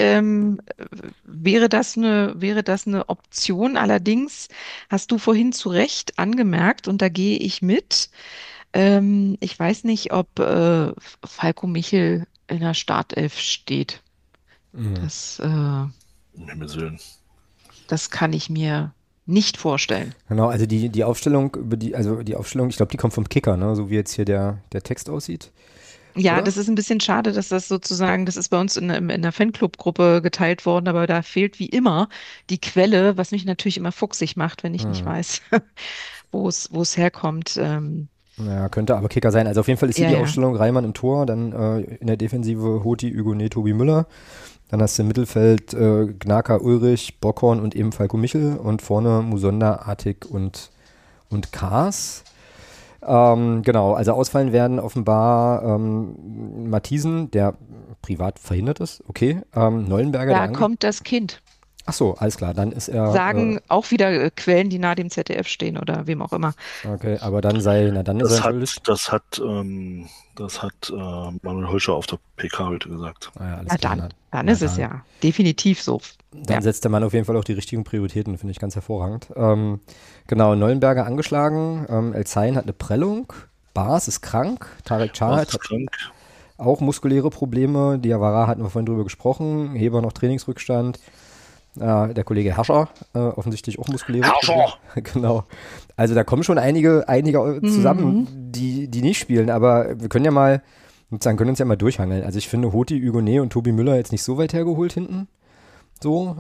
wäre das eine Option. Allerdings hast du vorhin zu Recht angemerkt, und da gehe ich mit. Ich weiß nicht, ob Falco Michel in der Startelf steht. Das, Um Himmels Willen. das kann ich mir nicht vorstellen. Genau, also die Aufstellung, die Aufstellung, ich glaube, die kommt vom Kicker, ne? So wie jetzt hier der Text aussieht. Ja, Oder? das ist ein bisschen schade, dass das sozusagen, das ist bei uns in der Fanclub-Gruppe geteilt worden, aber da fehlt wie immer die Quelle, was mich natürlich immer fuchsig macht, wenn ich nicht weiß, wo es herkommt. Ja, könnte aber Kicker sein. Also auf jeden Fall ist hier Ja, die ja. Aufstellung Reimann im Tor, dann in der Defensive Hoti, Hugonet, Tobi Müller. Dann hast du im Mittelfeld Gnaka, Ulrich, Bockhorn und eben Falco Michel und vorne Musonda, Artig und Kaas. Genau, also ausfallen werden offenbar Matthiesen, der privat verhindert ist, okay. Neulenberger, Da kommt das Kind. Ach so, alles klar, dann ist er, Sagen auch wieder Quellen, die nahe dem ZDF stehen oder wem auch immer. okay, aber dann ist er entschuldigt. Das hat Manuel Holscher auf der PK heute gesagt. Ah ja, alles Na klar. dann ist es ja definitiv so. Dann Ja. setzt der Mann auf jeden Fall auch die richtigen Prioritäten, finde ich ganz hervorragend. Genau, Neuenberger angeschlagen, El Zain hat eine Prellung, Bas ist krank, Tarek Çağat hat Krank. auch muskuläre Probleme, Diawara hatten wir vorhin drüber gesprochen, Heber noch Trainingsrückstand, der Kollege Herrscher, offensichtlich auch muskuläre Probleme. Genau, also da kommen schon einige zusammen, die nicht spielen, aber wir können ja mal, sozusagen können uns ja mal durchhangeln. Also ich finde Hoti, Hugonet und Tobi Müller jetzt nicht so weit hergeholt hinten. So,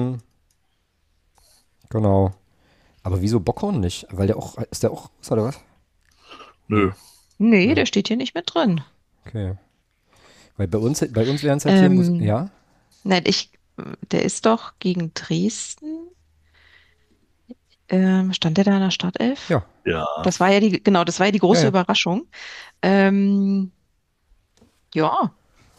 genau. Aber wieso Bockhorn nicht? Weil ist der auch, oder was? Nö. Nee, der steht hier nicht mit drin. Okay. Weil bei uns wären es halt hier, ja? Nein, der ist doch gegen Dresden. Stand der da in der Startelf? Ja. Ja. Das war ja die große Ja. Überraschung. Ja,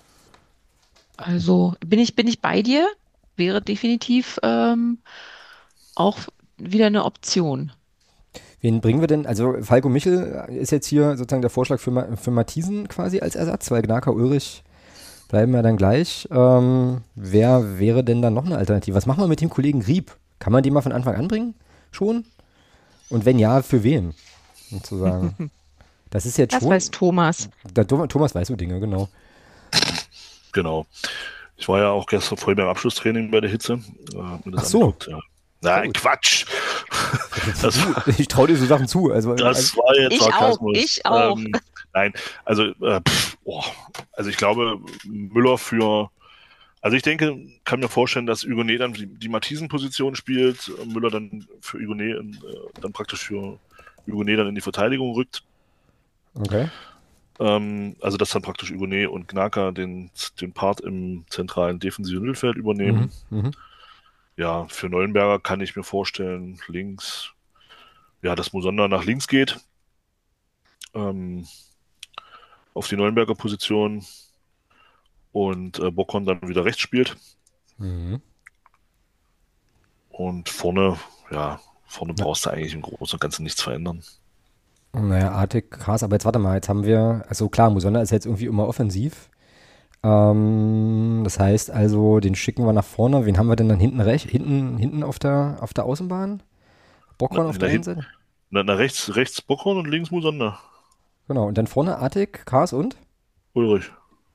also bin ich bei dir, wäre definitiv auch wieder eine Option. Wen bringen wir denn? Also Falco Michel ist jetzt hier sozusagen der Vorschlag für Matthiesen quasi als Ersatz, weil Gnaka Ulrich bleiben ja dann gleich. Wer wäre denn dann noch eine Alternative? Was machen wir mit dem Kollegen Rieb? Kann man den mal von Anfang an bringen? Schon? Und wenn ja, für wen? Sozusagen. Das ist jetzt Das schon. weiß Thomas. Thomas weiß so Dinge, genau. Genau. Ich war ja auch gestern voll beim Abschlusstraining bei der Hitze. Ach so. Angeguckt, ja. Nein, Quatsch. Ich traue dir so Sachen zu. Also war jetzt Ich Sarkasmus. ich auch. Nein, also ich glaube, Müller also ich denke, kann mir vorstellen, dass Hugonet dann die Matthiesen-Position spielt, Müller dann für Hugonet, dann praktisch für Hugonet dann in die Verteidigung rückt. Okay. Also dass dann praktisch Hugonet und Gnaka den Part im zentralen defensiven Mittelfeld übernehmen. Ja, für Neuenberger kann ich mir vorstellen, links, ja, dass Musonda nach links geht, auf die Neuenberger Position und Bockhorn dann wieder rechts spielt. Und vorne brauchst du eigentlich im Großen und Ganzen nichts verändern. Naja, Artig, krass, aber jetzt warte mal, jetzt haben wir, also klar, Musonda ist jetzt irgendwie immer offensiv. Das heißt also, den schicken wir nach vorne. Wen haben wir denn dann hinten auf der Außenbahn? Bockhorn auf der einen Seite? Rechts Bockhorn und links Musonda. Genau, und dann vorne Artig, Kaas und? Ulrich,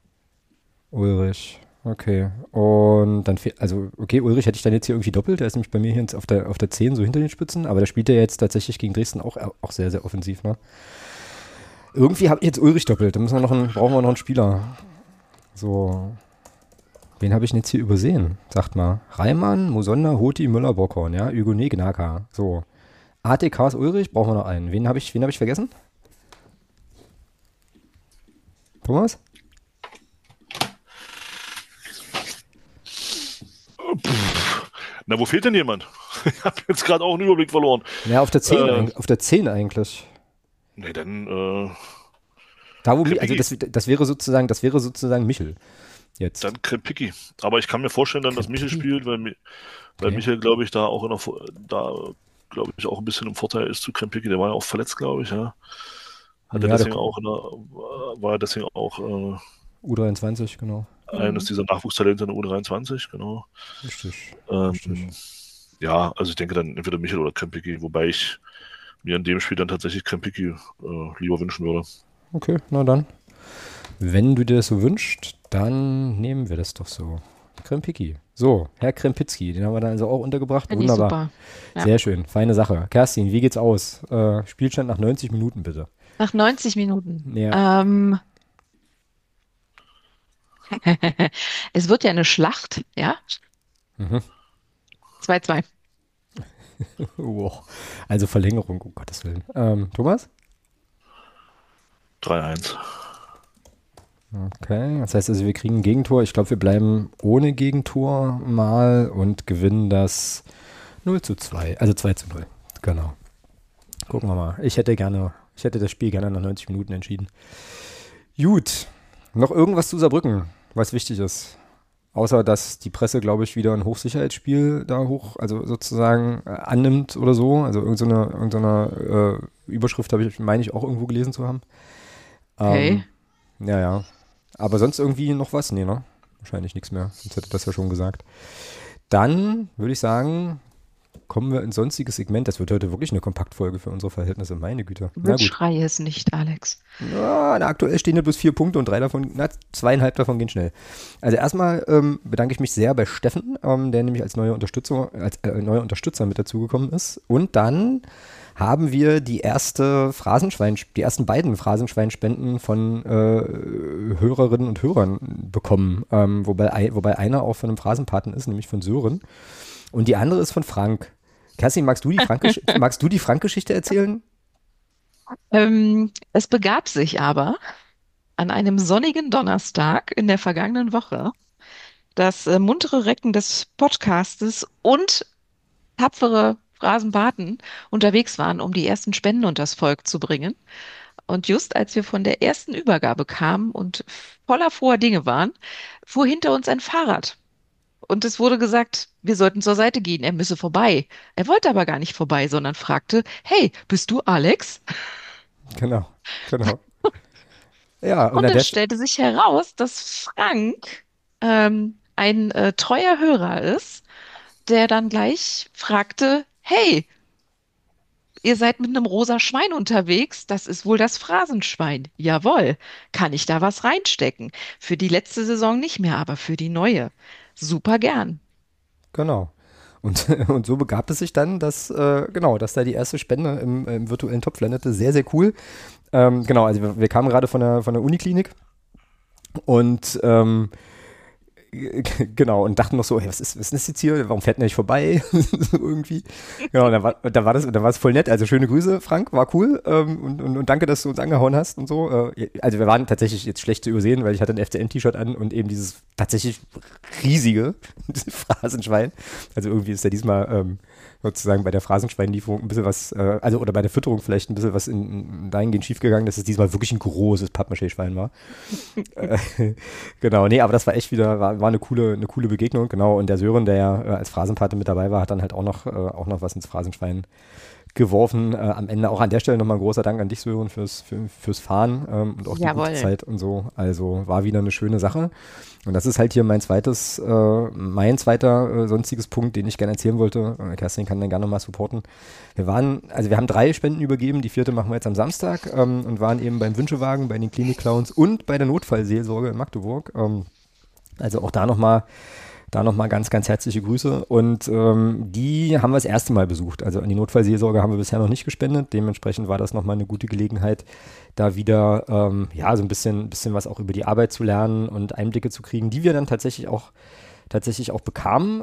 okay. Und dann Ulrich hätte ich dann jetzt hier irgendwie doppelt. Der ist nämlich bei mir hier jetzt auf der 10 so hinter den Spitzen, aber der spielt ja jetzt tatsächlich gegen Dresden auch sehr, sehr offensiv, ne? Irgendwie habe ich jetzt Ulrich doppelt. Da brauchen wir noch einen Spieler. So. Wen habe ich denn jetzt hier übersehen? Sagt mal. Reimann, Musonda, Hoti, Müller, Bockhorn, ja? Hugonet, Gnaka. So. ATKs Ulrich, brauchen wir noch einen. Wen habe ich vergessen? Thomas? Na, wo fehlt denn jemand? Ich habe jetzt gerade auch einen Überblick verloren. Ja, auf der 10 eigentlich. Nee, dann Da wo also das wäre sozusagen Michel. Jetzt. Dann Krempicki. Aber ich kann mir vorstellen, dann, dass Michel spielt, weil Michel, glaube ich, da auch auch ein bisschen im Vorteil ist zu Krempicki. Der war ja auch verletzt, glaube ich, ja. War deswegen auch U23, genau. eines dieser Nachwuchstalente in der U23, genau. Richtig. Ja, also ich denke dann entweder Michel oder Krempicki, wobei ich mir in dem Spiel dann tatsächlich Krempicki lieber wünschen würde. Okay, na dann. Wenn du dir das so wünschst, dann nehmen wir das doch so. Krempicki. So, Herr Krempitzki, den haben wir dann also auch untergebracht. Finde ich Wunderbar. super. Ja. Sehr schön, feine Sache. Kerstin, wie geht's aus? Spielstand nach 90 Minuten bitte. Nach 90 Minuten. Ja. Es wird ja eine Schlacht, ja? 2-2. Wow. Also Verlängerung, um Gottes Willen. Thomas? 3-1. Okay, das heißt also, wir kriegen ein Gegentor. Ich glaube, wir bleiben ohne Gegentor mal und gewinnen das 0-2, also 2-0. Genau. Gucken wir mal. Ich hätte das Spiel gerne nach 90 Minuten entschieden. Gut. Noch irgendwas zu Saarbrücken, was wichtig ist? außer dass die Presse, glaube ich, wieder ein Hochsicherheitsspiel da also sozusagen annimmt oder so. Also irgendeine Überschrift meine ich auch irgendwo gelesen zu haben. Okay. Ja. Aber sonst irgendwie noch was? Nee, ne? Wahrscheinlich nichts mehr. Sonst hätte das ja schon gesagt. Dann würde ich sagen, kommen wir ins sonstige Segment. Das wird heute wirklich eine Kompaktfolge für unsere Verhältnisse. Meine Güte. Na gut. Schrei es nicht, Alex. Aktuell stehen ja bloß 4 Punkte und 2,5 davon gehen schnell. Also erstmal bedanke ich mich sehr bei Steffen, der nämlich als neuer Unterstützer mit dazugekommen ist. Und dann haben wir die ersten beiden Phrasenschweinspenden von Hörerinnen und Hörern bekommen. Wobei einer auch von einem Phrasenpaten ist, nämlich von Sören. Und die andere ist von Frank. Kerstin, magst du die Frank-Geschichte erzählen? Es begab sich aber an einem sonnigen Donnerstag in der vergangenen Woche, dass muntere Recken des Podcastes und tapfere Phrasenpaten unterwegs waren, um die ersten Spenden unters Volk zu bringen. Und just als wir von der ersten Übergabe kamen und voller froher Dinge waren, fuhr hinter uns ein Fahrrad. Und es wurde gesagt, wir sollten zur Seite gehen, er müsse vorbei. Er wollte aber gar nicht vorbei, sondern fragte, hey, bist du Alex? Genau. Ja, Und dann stellte sich heraus, dass Frank ein treuer Hörer ist, der dann gleich fragte, hey, ihr seid mit einem rosa Schwein unterwegs, das ist wohl das Phrasenschwein. Jawohl, kann ich da was reinstecken? Für die letzte Saison nicht mehr, aber für die neue. Super gern. Genau. Und so begab es sich dann, dass da die erste Spende im virtuellen Topf landete. Sehr, sehr cool. Genau, also wir kamen gerade von der Uniklinik und genau, und dachten noch so, hey, was ist das jetzt hier? Warum fährt der nicht vorbei? So irgendwie. Genau, und da war es voll nett. Also schöne Grüße, Frank, war cool. Und danke, dass du uns angehauen hast und so. Also wir waren tatsächlich jetzt schlecht zu übersehen, weil ich hatte ein FCN-T-Shirt an und eben dieses tatsächlich riesige Phrasenschwein. Also irgendwie ist da diesmal sozusagen bei der Phrasenschweinlieferung ein bisschen was, oder bei der Fütterung vielleicht ein bisschen was dahingehend schiefgegangen, dass es diesmal wirklich ein großes Pappmaché-Schwein war. Genau, nee, aber das war echt war eine coole Begegnung, genau. Und der Sören, der ja als Phrasenpate mit dabei war, hat dann halt auch noch was ins Phrasenschwein geworfen. Am Ende auch an der Stelle nochmal ein großer Dank an dich, Sören, fürs Fahren und auch die gute Zeit und so. Also war wieder eine schöne Sache. Und das ist halt hier mein zweiter sonstiges Punkt, den ich gerne erzählen wollte. Kerstin kann dann gerne nochmal supporten. Wir haben 3 Spenden übergeben, die 4. machen wir jetzt am Samstag und waren eben beim Wünschewagen, bei den Klinik-Clowns und bei der Notfallseelsorge in Magdeburg. Also auch da nochmal ganz, ganz herzliche Grüße. Und die haben wir das erste Mal besucht. Also an die Notfallseelsorge haben wir bisher noch nicht gespendet. Dementsprechend war das nochmal eine gute Gelegenheit, da wieder so ein bisschen was auch über die Arbeit zu lernen und Einblicke zu kriegen, die wir dann tatsächlich auch bekamen.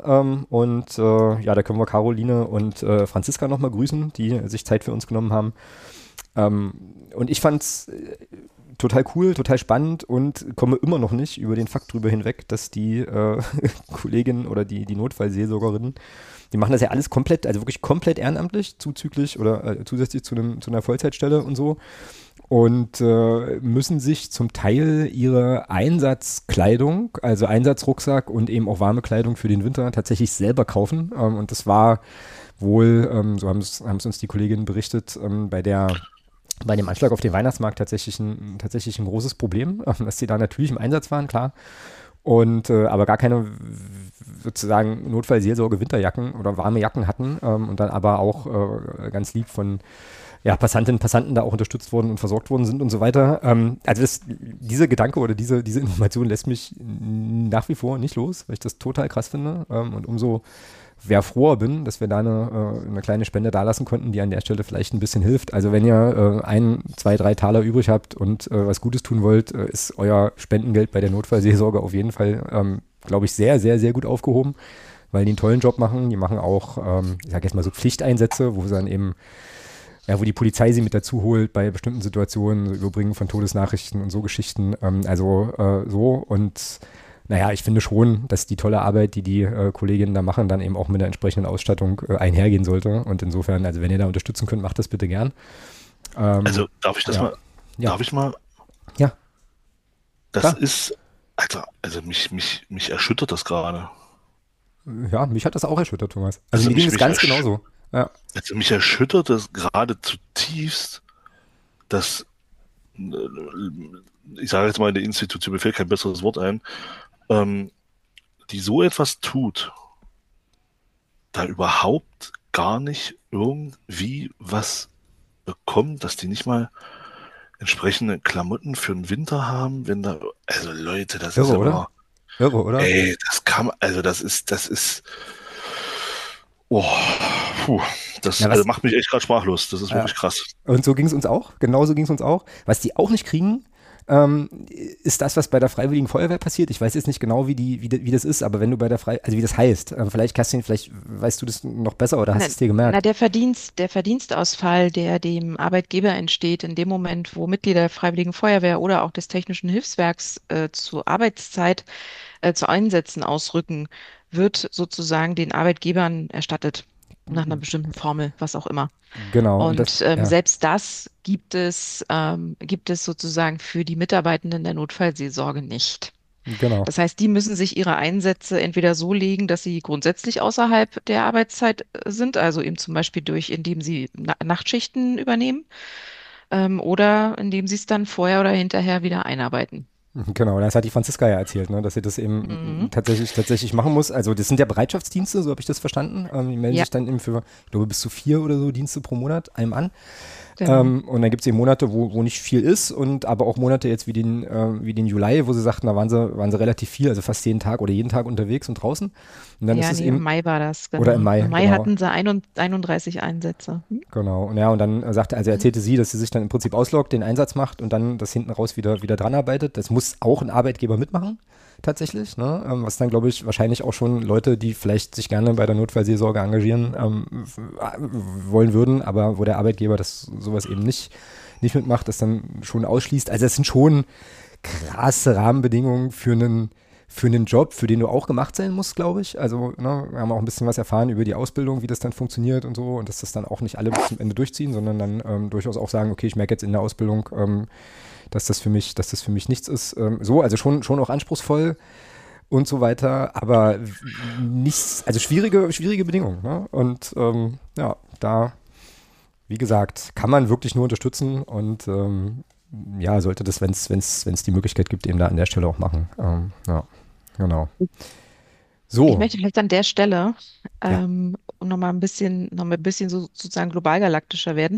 Da können wir Caroline und Franziska nochmal grüßen, die sich Zeit für uns genommen haben. Und ich fand's total cool, total spannend und komme immer noch nicht über den Fakt drüber hinweg, dass die Kollegin oder die Notfallseelsorgerinnen, die machen das ja alles komplett, also wirklich komplett ehrenamtlich, zusätzlich zu einer Vollzeitstelle und so und müssen sich zum Teil ihre Einsatzkleidung, also Einsatzrucksack und eben auch warme Kleidung für den Winter tatsächlich selber kaufen und das war wohl, so haben es uns die Kolleginnen berichtet, bei dem Anschlag auf den Weihnachtsmarkt tatsächlich ein großes Problem, dass sie da natürlich im Einsatz waren, klar. Und aber gar keine sozusagen Notfallseelsorge Winterjacken oder warme Jacken hatten und dann aber auch ganz lieb von Passantinnen und Passanten da auch unterstützt wurden und versorgt worden sind und so weiter. Dieser Gedanke oder diese Information lässt mich nach wie vor nicht los, weil ich das total krass finde und umso froher bin, dass wir da eine kleine Spende dalassen konnten, die an der Stelle vielleicht ein bisschen hilft. Also wenn ihr 1, 2, 3 Taler übrig habt und was Gutes tun wollt, ist euer Spendengeld bei der Notfallseelsorge auf jeden Fall, glaube ich, sehr, sehr, sehr gut aufgehoben, weil die einen tollen Job machen. Die machen auch, ich sage jetzt mal so Pflichteinsätze, wo sie dann eben wo die Polizei sie mit dazu holt bei bestimmten Situationen, so Überbringen von Todesnachrichten und so Geschichten. Ich finde schon, dass die tolle Arbeit, die Kolleginnen da machen, dann eben auch mit der entsprechenden Ausstattung einhergehen sollte. Und insofern, also wenn ihr da unterstützen könnt, macht das bitte gern. Also darf ich das mal? Ja. Darf ich mal? Ja. Das Klar. ist Alter, also mich erschüttert das gerade. Ja, mich hat das auch erschüttert, Thomas. Also Also mir ging mich, es mich, ganz ersch genauso. Ja, also mich erschüttert das gerade zutiefst, dass, ich sage jetzt mal, eine Institution, mir fällt kein besseres Wort ein, ähm, die so etwas tut, da überhaupt gar nicht irgendwie was bekommt, dass die nicht mal entsprechende Klamotten für den Winter haben, wenn da, also Leute, das ist irre, oder? aber, Irre, oder? ey, also oh, puh, Na, also was, macht mich echt gerade sprachlos. Das ist ja. wirklich krass. Und so ging es uns auch. Genauso ging es uns auch. Was die auch nicht kriegen, ist das, was bei der Freiwilligen Feuerwehr passiert. Ich weiß jetzt nicht genau, wie das ist, aber wenn du bei der also wie das heißt, vielleicht Kerstin, vielleicht weißt du das noch besser oder hast Na, es dir na, gemerkt. der Verdienstausfall, der dem Arbeitgeber entsteht, in dem Moment, wo Mitglieder der Freiwilligen Feuerwehr oder auch des Technischen Hilfswerks zur Arbeitszeit zu Einsätzen ausrücken, wird sozusagen den Arbeitgebern erstattet. Nach einer bestimmten Formel, was auch immer. Genau, und das, Und ja, selbst das gibt es sozusagen für die Mitarbeitenden der Notfallseelsorge nicht. genau. Das heißt, die müssen sich ihre Einsätze entweder so legen, dass sie grundsätzlich außerhalb der Arbeitszeit sind, also eben zum Beispiel indem sie Nachtschichten übernehmen, oder indem sie es dann vorher oder hinterher wieder einarbeiten. Genau, das hat die Franziska ja erzählt, ne, dass sie das eben Mhm. tatsächlich machen muss. Also das sind ja Bereitschaftsdienste, so habe ich das verstanden. Die melden Ja, sich dann eben für, ich glaube, bis zu 4 oder so Dienste pro Monat einem an. genau. Und dann gibt es eben Monate, wo nicht viel ist und aber auch Monate jetzt wie den Juli, wo sie sagten, da waren sie relativ viel, also fast jeden Tag oder jeden Tag unterwegs und draußen. Und dann ist Ja, es nee, im eben, Mai war das, oder im genau. Mai, Im Mai genau. hatten sie 31 Einsätze. Hm? Genau. Und ja, und dann sagte, also Mhm. erzählte sie, dass sie sich dann im Prinzip ausloggt, den Einsatz macht und dann das hinten raus wieder dran arbeitet. Das muss auch ein Arbeitgeber mitmachen, tatsächlich. Ne? Was dann, glaube ich, wahrscheinlich auch schon Leute, die vielleicht sich gerne bei der Notfallseelsorge engagieren wollen würden, aber wo der Arbeitgeber das sowas eben nicht mitmacht, das dann schon ausschließt. Also es sind schon krasse Rahmenbedingungen für einen Job, für den du auch gemacht sein musst, glaube ich. Also ne, wir haben auch ein bisschen was erfahren über die Ausbildung, wie das dann funktioniert und so und dass das dann auch nicht alle bis zum Ende durchziehen, sondern dann durchaus auch sagen, okay, ich merke jetzt in der Ausbildung, dass das für mich nichts ist. So, also schon auch anspruchsvoll und so weiter, aber nichts, also schwierige Bedingungen. Ne? Und ja, da, wie gesagt, kann man wirklich nur unterstützen und ja, sollte das, wenn es die Möglichkeit gibt, eben da an der Stelle auch machen. Ja, genau. Ich So, möchte vielleicht an der Stelle, ja. um noch mal ein bisschen so, sozusagen globalgalaktischer werden,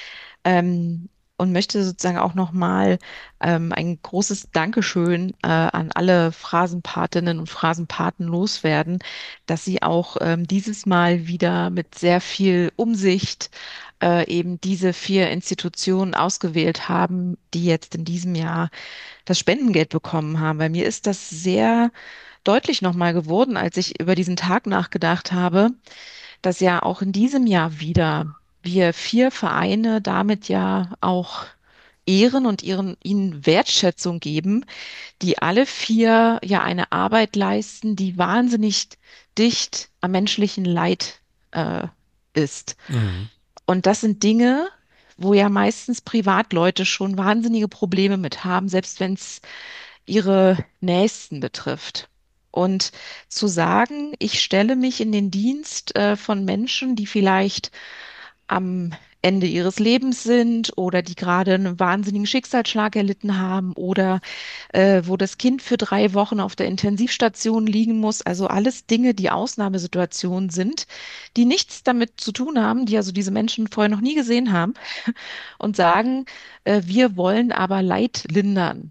und möchte sozusagen auch nochmal ein großes Dankeschön an alle Phrasenpatinnen und Phrasenpaten loswerden, dass sie auch dieses Mal wieder mit sehr viel Umsicht eben diese 4 Institutionen ausgewählt haben, die jetzt in diesem Jahr das Spendengeld bekommen haben. Bei mir ist das sehr deutlich nochmal geworden, als ich über diesen Tag nachgedacht habe, dass ja auch in diesem Jahr wieder wir 4 Vereine damit ja auch ehren und ihnen Wertschätzung geben, die alle 4 ja eine Arbeit leisten, die wahnsinnig dicht am menschlichen Leid ist. Mhm. Und das sind Dinge, wo ja meistens Privatleute schon wahnsinnige Probleme mit haben, selbst wenn es ihre Nächsten betrifft. Und zu sagen, ich stelle mich in den Dienst von Menschen, die vielleicht am Ende ihres Lebens sind oder die gerade einen wahnsinnigen Schicksalsschlag erlitten haben oder wo das Kind für 3 Wochen auf der Intensivstation liegen muss. Also alles Dinge, die Ausnahmesituationen sind, die nichts damit zu tun haben, die also diese Menschen vorher noch nie gesehen haben und sagen, wir wollen aber Leid lindern.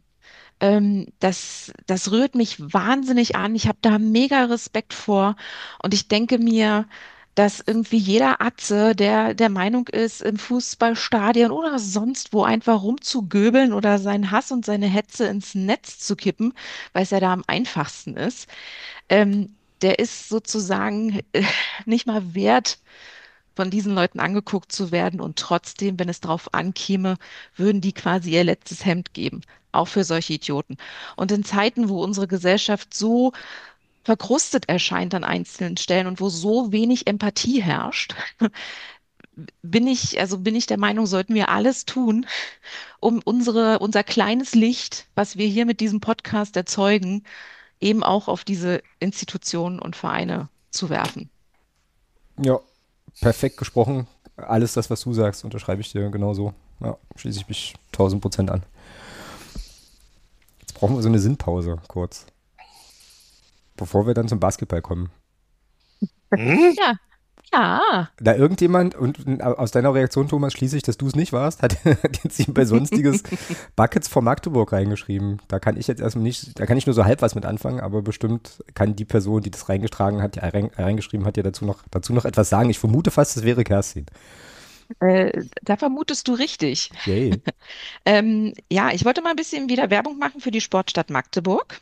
Das rührt mich wahnsinnig an. Ich habe da mega Respekt vor. Und ich denke mir, dass irgendwie jeder Atze, der der Meinung ist, im Fußballstadion oder sonst wo einfach rumzugöbeln oder seinen Hass und seine Hetze ins Netz zu kippen, weil es ja da am einfachsten ist, der ist sozusagen nicht mal wert, von diesen Leuten angeguckt zu werden. Und trotzdem, wenn es darauf ankäme, würden die quasi ihr letztes Hemd geben. Auch für solche Idioten. Und in Zeiten, wo unsere Gesellschaft so verkrustet erscheint an einzelnen Stellen und wo so wenig Empathie herrscht, bin ich der Meinung, sollten wir alles tun, um unser kleines Licht, was wir hier mit diesem Podcast erzeugen, eben auch auf diese Institutionen und Vereine zu werfen. Ja, perfekt gesprochen. Alles das, was du sagst, unterschreibe ich dir genauso. Ja, schließe ich mich 1000% an. Jetzt brauchen wir so eine Sinnpause kurz, bevor wir dann zum Basketball kommen. Hm? Ja, ja. Da irgendjemand, und aus deiner Reaktion, Thomas, schließe ich, dass du es nicht warst, hat jetzt hier bei Sonstiges Buckets von Magdeburg reingeschrieben. Da kann ich jetzt erstmal nicht, da kann ich nur so halb was mit anfangen, aber bestimmt kann die Person, die das reingetragen hat, die reingeschrieben hat, ja dazu noch etwas sagen. Ich vermute fast, es wäre Kerstin. Da vermutest du richtig. Yay. Ja, ich wollte mal ein bisschen wieder Werbung machen für die Sportstadt Magdeburg.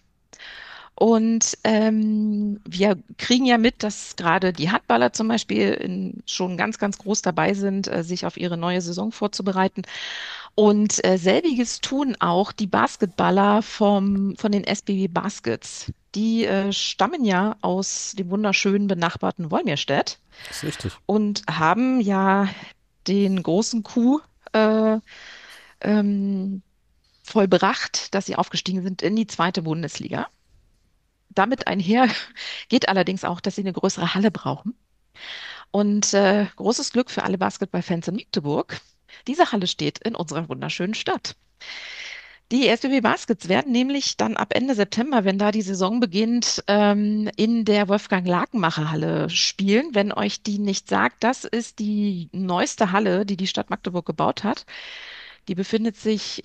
Und wir kriegen ja mit, dass gerade die Handballer zum Beispiel schon ganz, ganz groß dabei sind, sich auf ihre neue Saison vorzubereiten. Und selbiges tun auch die Basketballer von den SBW Baskets. Die stammen ja aus dem wunderschönen benachbarten Wolmirstedt Das ist richtig. und haben ja den großen Coup äh, ähm, vollbracht, dass sie aufgestiegen sind in die zweite Bundesliga. Damit einher geht allerdings auch, dass sie eine größere Halle brauchen. Und großes Glück für alle Basketballfans in Magdeburg. Diese Halle steht in unserer wunderschönen Stadt. Die SBB Baskets werden nämlich dann ab Ende September, wenn da die Saison beginnt, in der Wolfgang-Lakenmacher-Halle spielen. Wenn euch die nicht sagt, das ist die neueste Halle, die die Stadt Magdeburg gebaut hat. Die befindet sich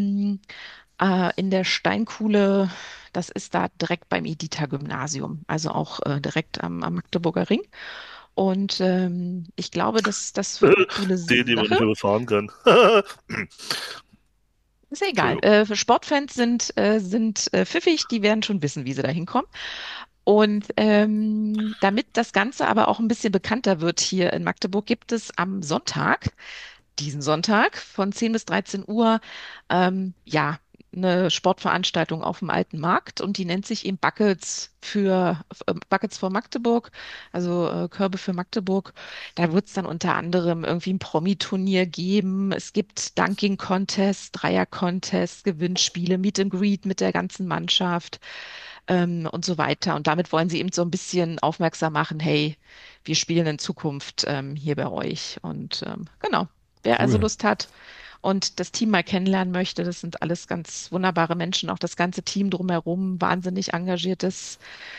in der Steinkuhle, das ist da direkt beim Edita-Gymnasium, also auch direkt am Magdeburger Ring. Und ich glaube, das wird eine coole Die man Sache. nicht mehr befahren kann. Ist ja egal. Entschuldigung. Sportfans sind pfiffig, die werden schon wissen, wie sie da hinkommen. Und damit das Ganze aber auch ein bisschen bekannter wird hier in Magdeburg, gibt es am Sonntag, diesen Sonntag von 10 bis 13 Uhr, ja, eine Sportveranstaltung auf dem Alten Markt und die nennt sich eben Buckets für Magdeburg, also Körbe für Magdeburg. Da wird es dann unter anderem irgendwie ein Promi-Turnier geben. Es gibt Dunking-Contests, Dreier-Contests, Gewinnspiele, Meet and Greet mit der ganzen Mannschaft und so weiter. Und damit wollen sie eben so ein bisschen aufmerksam machen, hey, wir spielen in Zukunft hier bei euch. Und genau, wer also Cool. Lust hat und das Team mal kennenlernen möchte, das sind alles ganz wunderbare Menschen, auch das ganze Team drumherum, wahnsinnig engagiertes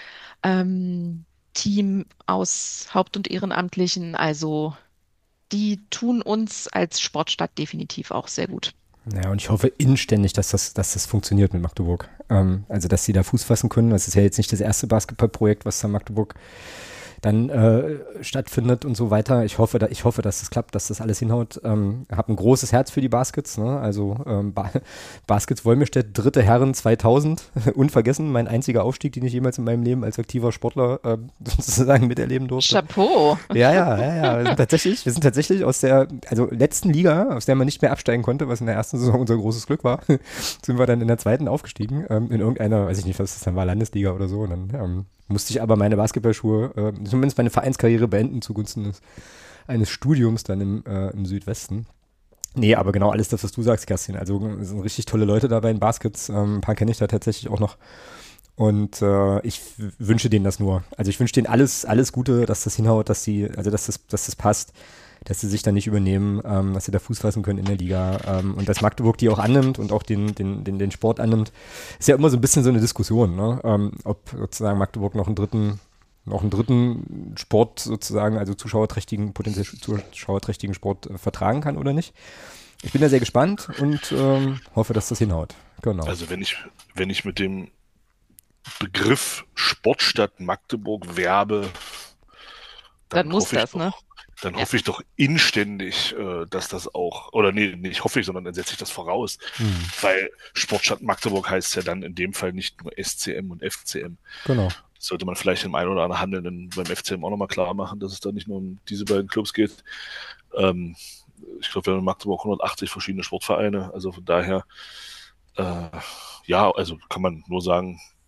ähm, Team aus Haupt- und Ehrenamtlichen. Also die tun uns als Sportstadt definitiv auch sehr gut. Naja, und ich hoffe inständig, dass das funktioniert mit Magdeburg. Also, dass sie da Fuß fassen können. Das ist ja jetzt nicht das erste Basketballprojekt, was da Magdeburg dann stattfindet und so weiter. Ich hoffe, dass das klappt, dass das alles hinhaut. Habe ein großes Herz für die Baskets. Ne? Also Baskets Wolmirstedt, dritte Herren 2000. Unvergessen, mein einziger Aufstieg, den ich jemals in meinem Leben als aktiver Sportler sozusagen miterleben durfte. Chapeau. Ja, ja, ja, ja. Wir sind tatsächlich aus der, also letzten Liga, aus der man nicht mehr absteigen konnte, was in der ersten Saison unser großes Glück war, sind wir dann in der zweiten aufgestiegen, in irgendeiner, weiß ich nicht, was das dann war, Landesliga oder so. Und dann musste ich aber meine Basketballschuhe, zumindest meine Vereinskarriere beenden zugunsten eines Studiums dann im Südwesten. Nee, aber genau alles das, was du sagst, Kerstin. Also es sind richtig tolle Leute dabei in Baskets. Ein paar kenne ich da tatsächlich auch noch. Und ich wünsche denen das nur. Also ich wünsche denen alles Gute, dass das hinhaut, dass das passt, dass sie sich da nicht übernehmen, dass sie da Fuß fassen können in der Liga und dass Magdeburg die auch annimmt und auch den Sport annimmt. Ist ja immer so ein bisschen so eine Diskussion, ne? Ob sozusagen Magdeburg noch einen dritten Sport sozusagen, also potenziell zuschauerträchtigen Sport vertragen kann oder nicht. Ich bin da sehr gespannt und hoffe, dass das hinhaut. Genau. Also wenn ich mit dem Begriff Sportstadt Magdeburg werbe, Dann dann muss hoffe ich das, ne? doch, dann Ja. hoffe ich doch inständig, dass das auch, oder nee, nicht hoffe ich, sondern dann setze ich das voraus. Hm. Weil Sportstadt Magdeburg heißt ja dann in dem Fall nicht nur SCM und FCM. Genau. Das sollte man vielleicht im einen oder anderen Handelnden beim FCM auch nochmal klar machen, dass es da nicht nur um diese beiden Clubs geht. Ähm, Ich glaube, wir haben in Magdeburg 180 verschiedene Sportvereine, also von daher, ja, also kann man nur sagen,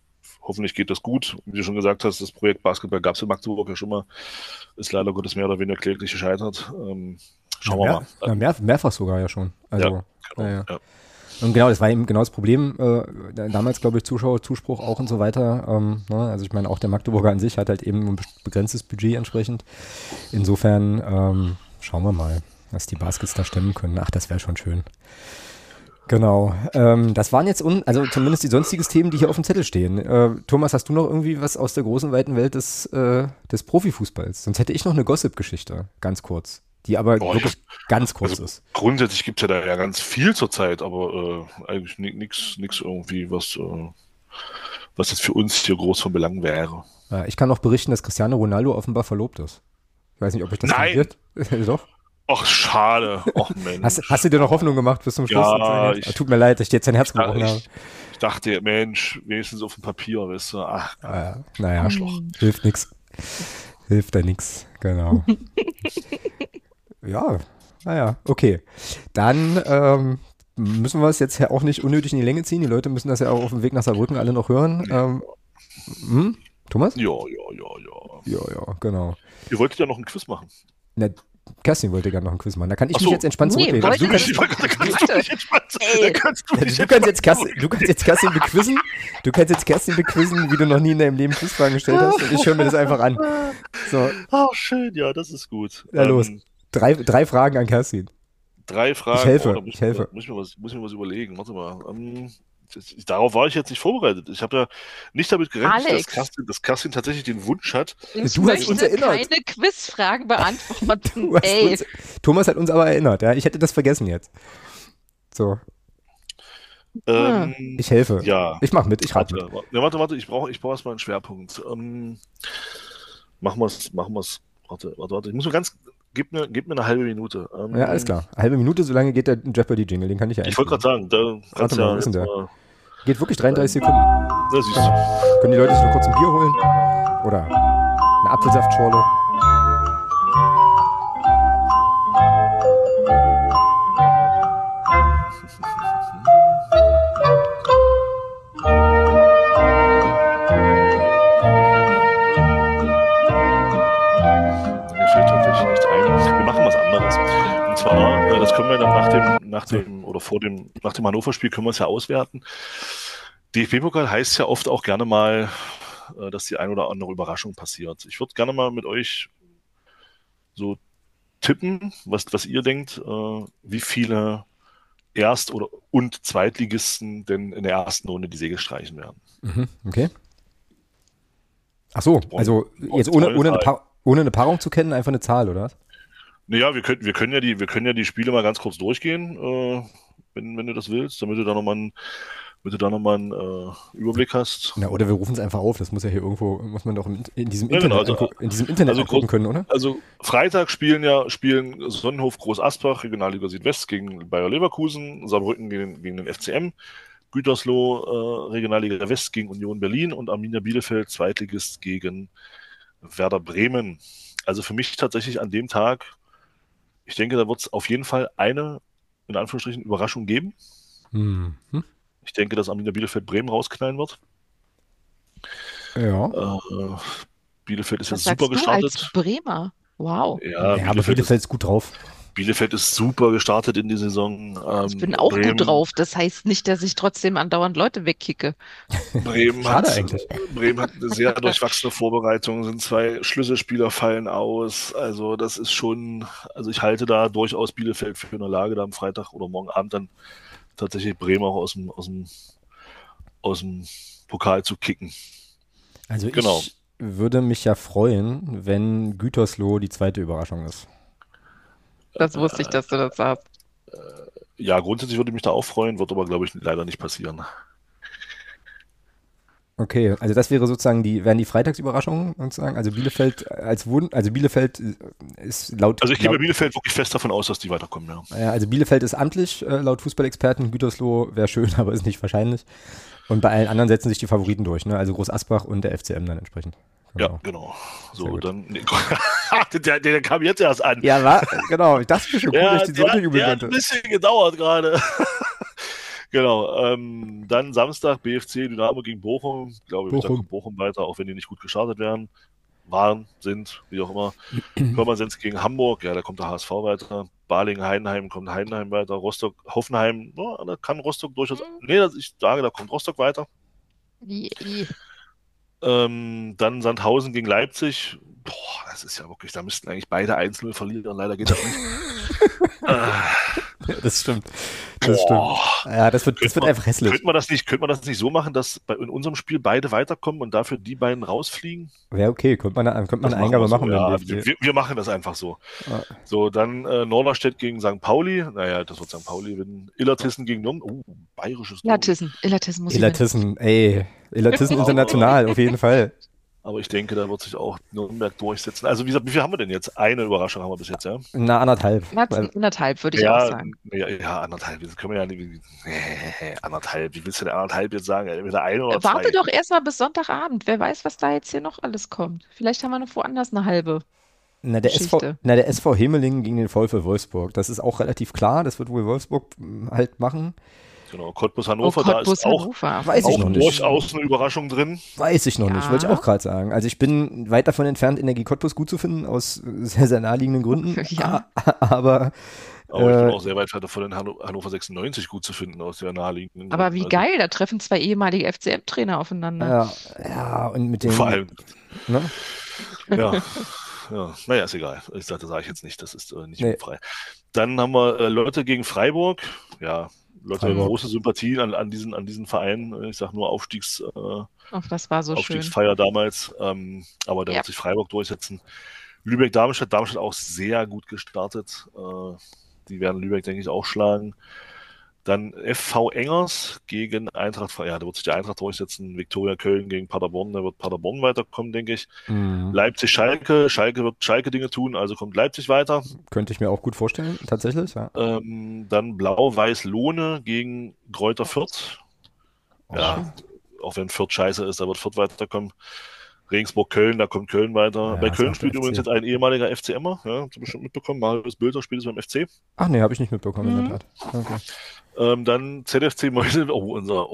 hoffentlich geht das gut. Wie du schon gesagt hast, das Projekt Basketball gab es in Magdeburg ja schon mal. Ist leider Gottes mehr oder weniger kläglich gescheitert. Schauen wir mal. Mehrfach sogar ja schon. Also, genau, ja. Und genau, das war eben genau das Problem. Damals, glaube ich, Zuschauerzuspruch auch und so weiter. Ne? Also ich meine, auch der Magdeburger an sich hat halt eben ein begrenztes Budget entsprechend. Insofern schauen wir mal, was die Baskets da stemmen können. Ach, das wäre schon schön. Genau. Das waren jetzt also zumindest die sonstigen Themen, die hier auf dem Zettel stehen. Thomas, hast du noch irgendwie was aus der großen, weiten Welt des Profifußballs? Sonst hätte ich noch eine Gossip-Geschichte, ganz kurz. Die aber wirklich ganz kurz ist. Grundsätzlich gibt es ja ganz viel zur Zeit, aber eigentlich nichts irgendwie, was jetzt für uns hier groß von Belang wäre. Ich kann noch berichten, dass Cristiano Ronaldo offenbar verlobt ist. Ich weiß nicht, ob ich das tangiert. Doch. Ach, schade. Ach, Mensch. Hast du dir noch Hoffnung gemacht bis zum Schluss? Ja, tut mir leid, dass ich dir jetzt dein Herz gebrochen habe. Ich dachte, Mensch, wenigstens auf dem Papier, weißt du. Ach, naja, hilft nichts. Hilft da nichts, genau. Ja, naja, okay. Dann müssen wir es jetzt ja auch nicht unnötig in die Länge ziehen. Die Leute müssen das ja auch auf dem Weg nach Saarbrücken alle noch hören. Thomas? Ja. Ja, genau. Ihr wolltet ja noch ein Quiz machen. Na, Kerstin wollte gerne noch ein Quiz machen. Da kann ich mich jetzt entspannt zurücklehnen. Du kannst jetzt Kerstin bequizzen. Du kannst jetzt Kerstin bequizzen, wie du noch nie in deinem Leben Quizfragen gestellt hast. Und ich höre mir das einfach an. So. Oh, schön, ja, das ist gut. Ja, los. Drei Fragen an Kerstin. 3 Fragen. Ich helfe. Muss mir was überlegen. Warte mal. Darauf war ich jetzt nicht vorbereitet. Ich habe ja nicht damit gerechnet, dass Kerstin tatsächlich den Wunsch hat. Ich möchte keine Quizfragen beantworten. Thomas hat uns aber erinnert. Ja? Ich hätte das vergessen jetzt. So. Ich helfe. Ja. Ich mache mit. Ich rate mit. Warte. Ich brauche erstmal einen Schwerpunkt. Machen wir's. Warte. Ich muss nur Gib mir eine halbe Minute. Ja, alles klar. Eine halbe Minute, solange geht der Jeopardy-Jingle, den kann ich ja Ich wollte gerade sagen, da kannst ja... Ist der? Geht wirklich 33 Sekunden. Da siehst du. Können die Leute sich noch kurz ein Bier holen? Oder eine Apfelsaftschorle? Das können wir dann nach dem Hannover-Spiel können wir es ja auswerten. DFB-Pokal heißt ja oft auch gerne mal, dass die ein oder andere Überraschung passiert. Ich würde gerne mal mit euch so tippen, was ihr denkt, wie viele Erst- und Zweitligisten denn in der ersten Runde die Segel streichen werden. Okay. Ach so, also jetzt ohne eine Paarung zu kennen, einfach eine Zahl, oder was? Naja, wir können ja die Spiele mal ganz kurz durchgehen, wenn du das willst, damit du da nochmal einen Überblick hast. Na, oder wir rufen es einfach auf, das muss ja hier irgendwo, muss man doch in diesem Internet angucken können, oder? Also Freitag spielen Sonnenhof Groß Asbach, Regionalliga Südwest gegen Bayer Leverkusen, Saarbrücken gegen den FCM, Gütersloh Regionalliga West gegen Union Berlin und Arminia Bielefeld, Zweitligist gegen Werder Bremen. Also für mich tatsächlich an dem Tag, ich denke, da wird es auf jeden Fall eine, in Anführungsstrichen, Überraschung geben. Ich denke, dass Arminia Bielefeld Bremen rausknallen wird. Ja. Bielefeld ist jetzt super gestartet. Als Bremer. Wow. Ja, aber Bielefeld ist gut drauf. Bielefeld ist super gestartet in die Saison. Ich bin auch gut drauf. Das heißt nicht, dass ich trotzdem andauernd Leute wegkicke. Bremen hat eine sehr durchwachsene Vorbereitung. Sind 2 Schlüsselspieler fallen aus. Also das ist schon, ich halte da durchaus Bielefeld für eine Lage, da am Freitag oder morgen Abend dann tatsächlich Bremen auch aus dem Pokal zu kicken. Also ich würde mich ja freuen, wenn Gütersloh die zweite Überraschung ist. Das wusste ich, dass du das sagst. Ja, grundsätzlich würde ich mich da auch freuen, wird aber, glaube ich, leider nicht passieren. Okay, also das wäre sozusagen wären die Freitagsüberraschungen sozusagen. Also Bielefeld Bielefeld ist laut. Also ich gehe bei Bielefeld wirklich fest davon aus, dass die weiterkommen, ja. Ja, also Bielefeld ist amtlich, laut Fußballexperten. Gütersloh wäre schön, aber ist nicht wahrscheinlich. Und bei allen anderen setzen sich die Favoriten durch, ne? Also Groß Asbach und der FCM dann entsprechend. Genau. Ja, genau. So, dann. Der kam jetzt erst an. Ja, genau. Ich dachte schon, cool, dass ich die Sonne jubeln konnte. Hat ein bisschen gedauert gerade. Genau. Dann Samstag BFC Dynamo gegen Bochum. Glaube ich, da Bochum. kommt Bochum weiter, auch wenn die nicht gut gestartet sind, wie auch immer. Pirmasens gegen Hamburg, ja, da kommt der HSV weiter. Balingen-Heidenheim kommt Heidenheim weiter. Rostock-Hoffenheim, ja, da kann Rostock durchaus. Nee, ich sage, da kommt Rostock weiter. Je. Dann Sandhausen gegen Leipzig. Boah, das ist ja wirklich, da müssten eigentlich beide 1-0 verlieren. Leider geht das nicht. Das stimmt. Das Boah. stimmt. Ja, das wird einfach hässlich. Könnte man das nicht so machen, dass in unserem Spiel beide weiterkommen und dafür die beiden rausfliegen? Wäre okay, könnte man eine Eingabe machen. Ja, wir machen das einfach so. Ah. So, dann Norderstedt gegen St. Pauli. Naja, das wird St. Pauli gewinnen. Illertissen gegen Nürnberg. Bayerisches Illertissen muss ich gewinnen. Illertissen international, auf jeden Fall. Aber ich denke, da wird sich auch Nürnberg durchsetzen. Also wie gesagt, wie viel haben wir denn jetzt? Eine Überraschung haben wir bis jetzt, ja? Na, anderthalb. Anderthalb, würde ich auch sagen. Ja, anderthalb. Das können wir ja nicht. Anderthalb. Wie willst du denn anderthalb jetzt sagen? Entweder eine oder zwei. Warte doch erst mal bis Sonntagabend. Wer weiß, was da jetzt hier noch alles kommt. Vielleicht haben wir noch woanders eine halbe der SV Hemelingen gegen den VfL Wolfsburg. Das ist auch relativ klar. Das wird wohl Wolfsburg halt machen. Genau, Cottbus-Hannover, da ist auch durchaus eine Überraschung drin. Weiß ich noch nicht, wollte ich auch gerade sagen. Also ich bin weit davon entfernt, Energie Cottbus gut zu finden, aus sehr, sehr naheliegenden Gründen. Ja. Aber ich bin auch sehr weit davon, den Hannover 96 gut zu finden, aus der naheliegenden Aber wie geil, da treffen zwei ehemalige FCM-Trainer aufeinander. Ja, und mit dem... Vor allem... Ne? Ja. Naja, ist egal. Das sage ich jetzt nicht, das ist nicht frei. Dann haben wir Leute gegen Freiburg. Ja, Leute, große Sympathien an diesen Verein. Ich sage nur das war so Aufstiegsfeier schön. Damals. Aber da wird sich Freiburg durchsetzen. Lübeck-Darmstadt auch sehr gut gestartet. Die werden Lübeck, denke ich, auch schlagen. Dann FV Engers gegen Eintracht. Ja, da wird sich die Eintracht durchsetzen. Viktoria Köln gegen Paderborn. Da wird Paderborn weiterkommen, denke ich. Leipzig-Schalke. Schalke wird Schalke-Dinge tun, also kommt Leipzig weiter. Könnte ich mir auch gut vorstellen, tatsächlich. Ja. Dann Blau-Weiß-Lohne gegen Greuther Fürth. Ja, auch wenn Fürth scheiße ist, da wird Fürth weiterkommen. Regensburg-Köln, da kommt Köln weiter. Ja, bei Köln spielt übrigens jetzt ein ehemaliger FCMer. Ja, hast du bestimmt mitbekommen. Marius Bülter spielt jetzt beim FC. Ach nee, habe ich nicht mitbekommen, in der Tat. Okay. Dann ZFC Mäuse, unser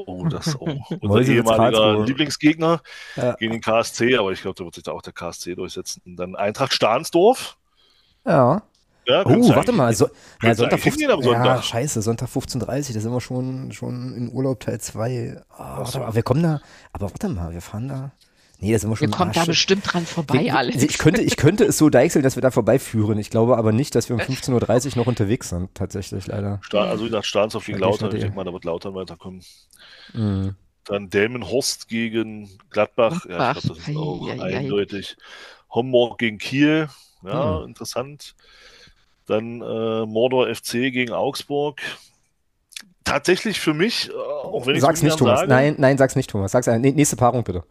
ehemaliger Lieblingsgegner gegen den KSC, aber ich glaube, da wird sich da auch der KSC durchsetzen. Dann Eintracht Stahnsdorf. Ja. Warte mal. Sonntag 15. Ja, scheiße, Sonntag 15:30, da sind wir schon in Urlaub Teil 2. Aber wir kommen da, aber warte mal, wir fahren da. Nee, da sind wir schon. Wir kommen da bestimmt dran vorbei, Alex. Ich könnte es so deichseln, dass wir da vorbeiführen. Ich glaube aber nicht, dass wir um 15:30 Uhr noch unterwegs sind, tatsächlich leider. Also wie gesagt, Stahnsdorf gegen Lautern. Ich denke mal, da wird Lautern weiterkommen. Dann Delmenhorst gegen Gladbach. Ja, ich glaube, das ist auch eindeutig. Homburg gegen Kiel. Ja, interessant. Dann Mordor FC gegen Augsburg. Tatsächlich für mich, auch wenn ich sag's nicht, Thomas. Sage, nein, sag's nicht, Thomas. Sag's nächste Paarung bitte.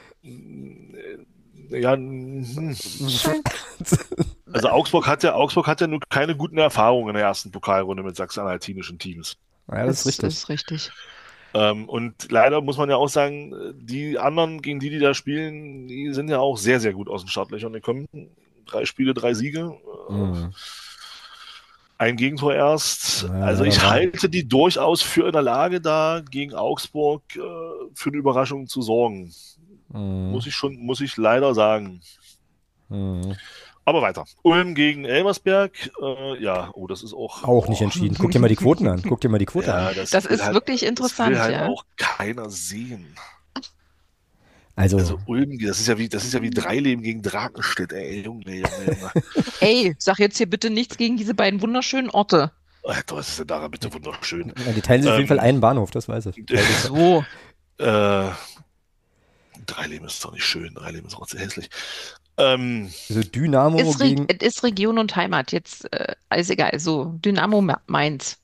Ja, also Augsburg hat ja nur keine guten Erfahrungen in der ersten Pokalrunde mit sachsen-anhaltinischen Teams. Ja, das ist richtig. Und leider muss man ja auch sagen, die anderen, gegen die da spielen, die sind ja auch sehr, sehr gut aus den Startlöchern gekommen. 3 Spiele, 3 Siege. Ein Gegentor erst. Also ich halte die durchaus für in der Lage, da gegen Augsburg für eine Überraschung zu sorgen. Muss ich leider sagen. Aber weiter. Ulm gegen Elversberg. Das ist auch nicht entschieden. Guck dir mal die Quoten an. Das ist halt, wirklich interessant. Das will halt auch keiner sehen. Also Ulm, das ist ja wie Dreileben gegen Drakenstedt, ey, Junge. Ey, sag jetzt hier bitte nichts gegen diese beiden wunderschönen Orte. Was ist denn daran bitte wunderschön? Ja, die teilen sich auf jeden Fall einen Bahnhof, das weiß ich. So. Dreileben ist doch nicht schön, Dreileben ist auch sehr hässlich. Also Dynamo ist Region und Heimat, jetzt alles egal, so Dynamo Mainz.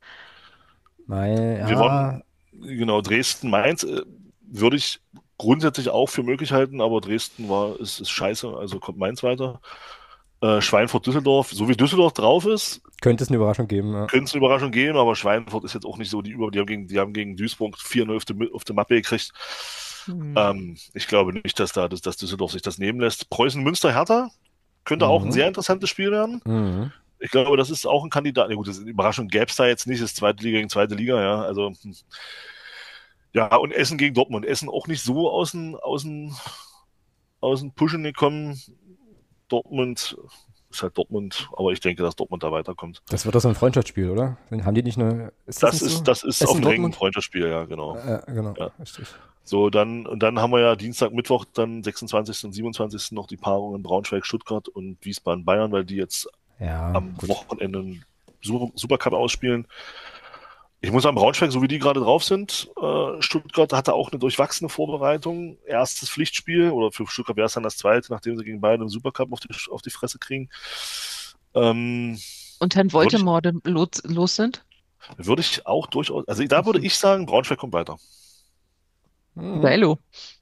Ja. Wir wollen, genau, Dresden-Mainz würde ich grundsätzlich auch für möglich halten, aber Dresden ist scheiße, also kommt Mainz weiter. Schweinfurt-Düsseldorf, so wie Düsseldorf drauf ist, könnte es eine Überraschung geben. Ja. Könnte es eine Überraschung geben, aber Schweinfurt ist jetzt auch nicht so die haben gegen Duisburg 4-0 auf die Mappe gekriegt. Ich glaube nicht, dass Düsseldorf sich das nehmen lässt. Preußen-Münster-Hertha könnte auch ein sehr interessantes Spiel werden. Ich glaube, das ist auch ein Kandidat. Ja gut, das Überraschung gäbe es da jetzt nicht, das ist zweite Liga gegen zweite Liga, ja. Also, ja, und Essen gegen Dortmund. Essen auch nicht so aus den Pushen gekommen. Dortmund ist halt Dortmund, aber ich denke, dass Dortmund da weiterkommt. Das wird doch so ein Freundschaftsspiel, oder? Haben die nicht eine. Ist das nicht so? Das ist auf Essen dem Ring ein Dortmund? Freundschaftsspiel, ja, genau. Genau, Ja. richtig. So, dann haben wir ja Dienstag, Mittwoch, dann 26. und 27. noch die Paarung in Braunschweig, Stuttgart und Wiesbaden, Bayern, weil die jetzt Ja, am gut. Wochenende einen Supercup ausspielen. Ich muss sagen, Braunschweig, so wie die gerade drauf sind, Stuttgart hatte auch eine durchwachsene Vorbereitung. Erstes Pflichtspiel, oder für Stuttgart wäre es dann das zweite, nachdem sie gegen Bayern im Supercup auf die Fresse kriegen. Und Herrn Würde ich, Voldemort los sind? würde ich auch durchaus, also da würde ich sagen, Braunschweig kommt weiter. Geilo.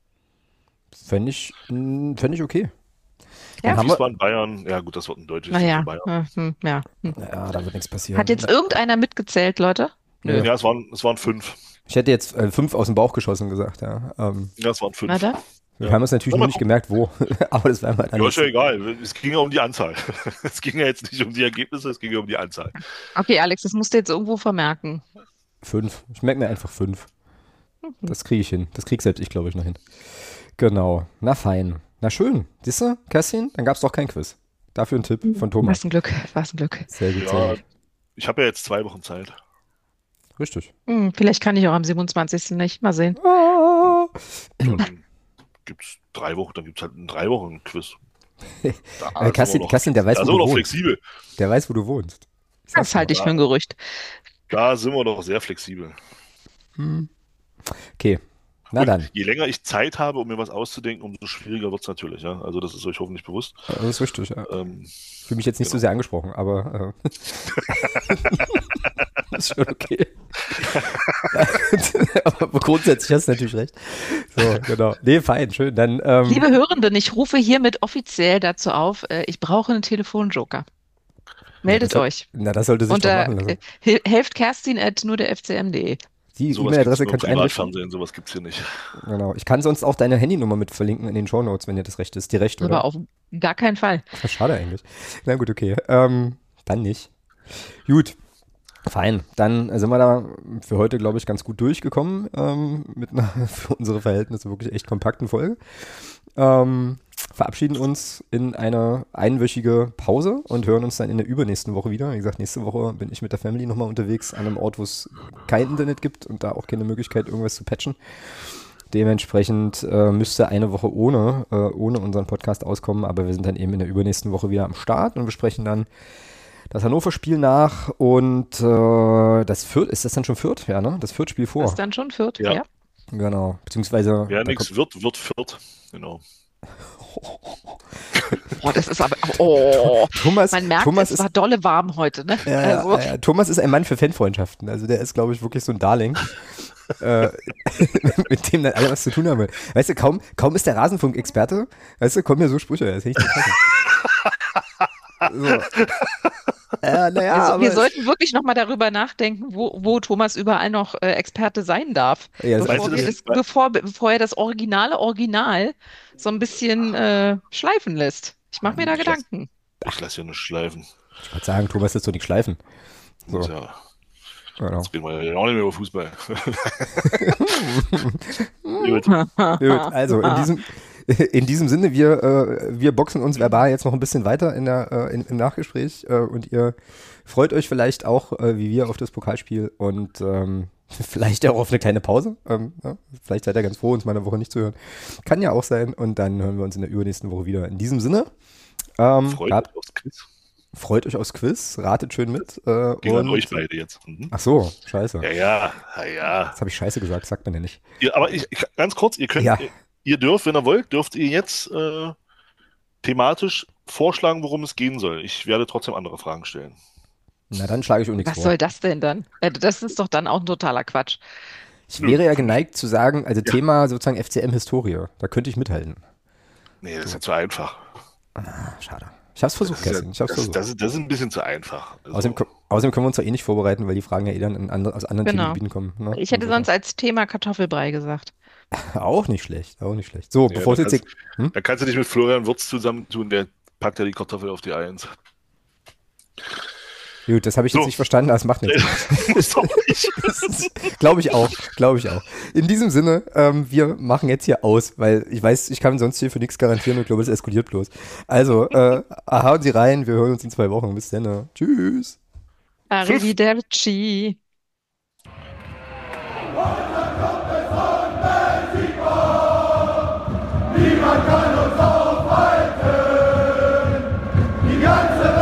Fänd ich okay. Ja. Dann haben wir. Wiesbaden, Bayern, ja gut, das wird ein deutliches Sieg Naja, für Bayern. ja. Ja, da wird nichts passieren. Hat jetzt irgendeiner mitgezählt, Leute? Nö. Ja, es waren 5. Ich hätte jetzt 5 aus dem Bauch geschossen gesagt, ja. Ja, es waren 5. Na da? Wir Ja. haben es natürlich nur nicht gemerkt, wo. Aber das wäre mal Ja, ist ja egal. Es ging ja um die Anzahl. Es ging ja jetzt nicht um die Ergebnisse, es ging ja um die Anzahl. Okay, Alex, das musst du jetzt irgendwo vermerken. 5. Ich merke mir einfach 5. Das kriege ich hin. Das krieg selbst ich, glaube ich, noch hin. Genau. Na fein. Na schön. Siehst du, Kerstin? Dann gab es doch kein Quiz. Dafür ein Tipp von Thomas. Was ein Glück, was ein Glück. Sehr gut, sehr Ja, gut. ich habe ja jetzt 2 Wochen Zeit. Richtig. Vielleicht kann ich auch am 27. nicht. Mal sehen. Ah. Dann gibt's 3 Wochen, dann gibt's halt in 3 Wochen ein Quiz. Da Kerstin, der weiß, sind wo wir du doch wohnst. flexibel. Der weiß, wo du wohnst. Ich sag's Das halte dir. ich für ein Gerücht. Da sind wir doch sehr flexibel. Okay. Na Und dann. je länger ich Zeit habe, um mir was auszudenken, umso schwieriger wird's natürlich. Ja? Also das ist euch hoffentlich bewusst. Das ist richtig, ja. Ähm, Ich fühle mich jetzt nicht so genau. sehr angesprochen, aber ist schon okay. Aber grundsätzlich hast du natürlich recht. So, genau. Nee, fein, schön. Dann, Liebe Hörenden, ich rufe hiermit offiziell dazu auf, ich brauche einen Telefonjoker. Meldet das euch. Na, das sollte sich doch Unter machen lassen. helft Kerstin at nur der FCM.de. Die sowas E-Mail-Adresse gibt's kannst nur du im einrichten. Privatfernsehen, sowas gibt's hier nicht. Genau. Ich kann sonst auch deine Handynummer mit verlinken in den Shownotes, wenn dir das recht ist. Die recht, oder? Aber auf gar keinen Fall. Schade eigentlich. Na gut, okay. Dann nicht. Gut. Fein. Dann sind wir da für heute, glaube ich, ganz gut durchgekommen mit einer für unsere Verhältnisse wirklich echt kompakten Folge. Verabschieden uns in eine einwöchige Pause und hören uns dann in der übernächsten Woche wieder. Wie gesagt, nächste Woche bin ich mit der Family nochmal unterwegs an einem Ort, wo es kein Internet gibt und da auch keine Möglichkeit, irgendwas zu patchen. Dementsprechend müsste eine Woche ohne unseren Podcast auskommen, aber wir sind dann eben in der übernächsten Woche wieder am Start und besprechen dann das Hannover-Spiel nach und das Fürth, ist das dann schon Fürth? Ja, ne? Das Fürth-Spiel vor. Das ist dann schon Fürth. Ja. Ja. Genau, beziehungsweise Wer da nichts wird Fürth. Genau. Boah, das ist aber. Oh, Thomas, man merkt, Thomas es ist, war dolle warm heute, ne? ja, Also, ja, Thomas ist ein Mann für Fanfreundschaften. Also der ist, glaube ich, wirklich so ein Darling, mit dem dann alle was zu tun haben. Weißt du, kaum ist der Rasenfunk-Experte, weißt du, kommen mir so Sprüche, das hätte ich nicht so. Naja, also aber wir sollten wirklich nochmal darüber nachdenken, wo Thomas überall noch Experte sein darf, Ja, das- bevor, Weißt du, bevor er das Original so ein bisschen schleifen lässt. Ich mache mir da Ich lass- Gedanken. Ich lasse ja nicht schleifen. ich wollte sagen, Thomas ist so nicht schleifen. So, Ja, genau. jetzt reden wir ja auch nicht mehr über Fußball. Gut. Gut, also in diesem Sinne, wir boxen uns verbal jetzt noch ein bisschen weiter im Nachgespräch und ihr freut euch vielleicht auch, wie wir, auf das Pokalspiel und vielleicht auch auf eine kleine Pause. Ja, vielleicht seid ihr ganz froh, uns mal eine Woche nicht zu hören. Kann ja auch sein und dann hören wir uns in der übernächsten Woche wieder. In diesem Sinne, Freut mich aufs Quiz. freut euch aufs Quiz, ratet schön mit. Gegen Und, euch beide jetzt. Mhm. ach so, scheiße. Ja. Jetzt habe ich scheiße gesagt, sagt man ja nicht. Aber ganz kurz, ihr könnt, Ja. ihr dürft, wenn ihr wollt, dürft ihr jetzt thematisch vorschlagen, worum es gehen soll. Ich werde trotzdem andere Fragen stellen. Na, dann schlage ich auch nichts Was vor. soll das denn dann? Das ist doch dann auch ein totaler Quatsch. Ich wäre ja geneigt zu sagen, also Thema sozusagen FCM-Historie, da könnte ich mithalten. Nee, das ist ja zu einfach. Schade. Ich hab's versucht, Das ist, Kerstin. Ich hab's versucht. das ist ein bisschen zu einfach. Also, Außerdem können wir uns ja eh nicht vorbereiten, weil die Fragen ja eh dann aus anderen Genau. Themengebieten kommen. Ne? Ich hätte Insofern. sonst als Thema Kartoffelbrei gesagt. Auch nicht schlecht, auch nicht schlecht. So, ja, bevor es da, jetzt kannst, da kannst du dich mit Florian Würz zusammentun, der packt ja die Kartoffel auf die Eins. Gut, das habe ich jetzt So. nicht verstanden, das macht nichts. Muss doch nicht. Glaube ich auch. In diesem Sinne, wir machen jetzt hier aus, weil ich weiß, ich kann sonst hier für nichts garantieren und glaube, es eskaliert bloß. Also, hauen Sie rein, wir hören uns in 2 Wochen. Bis dann. Tschüss. Arrivederci. Niemand kann uns aufhalten. Die ganze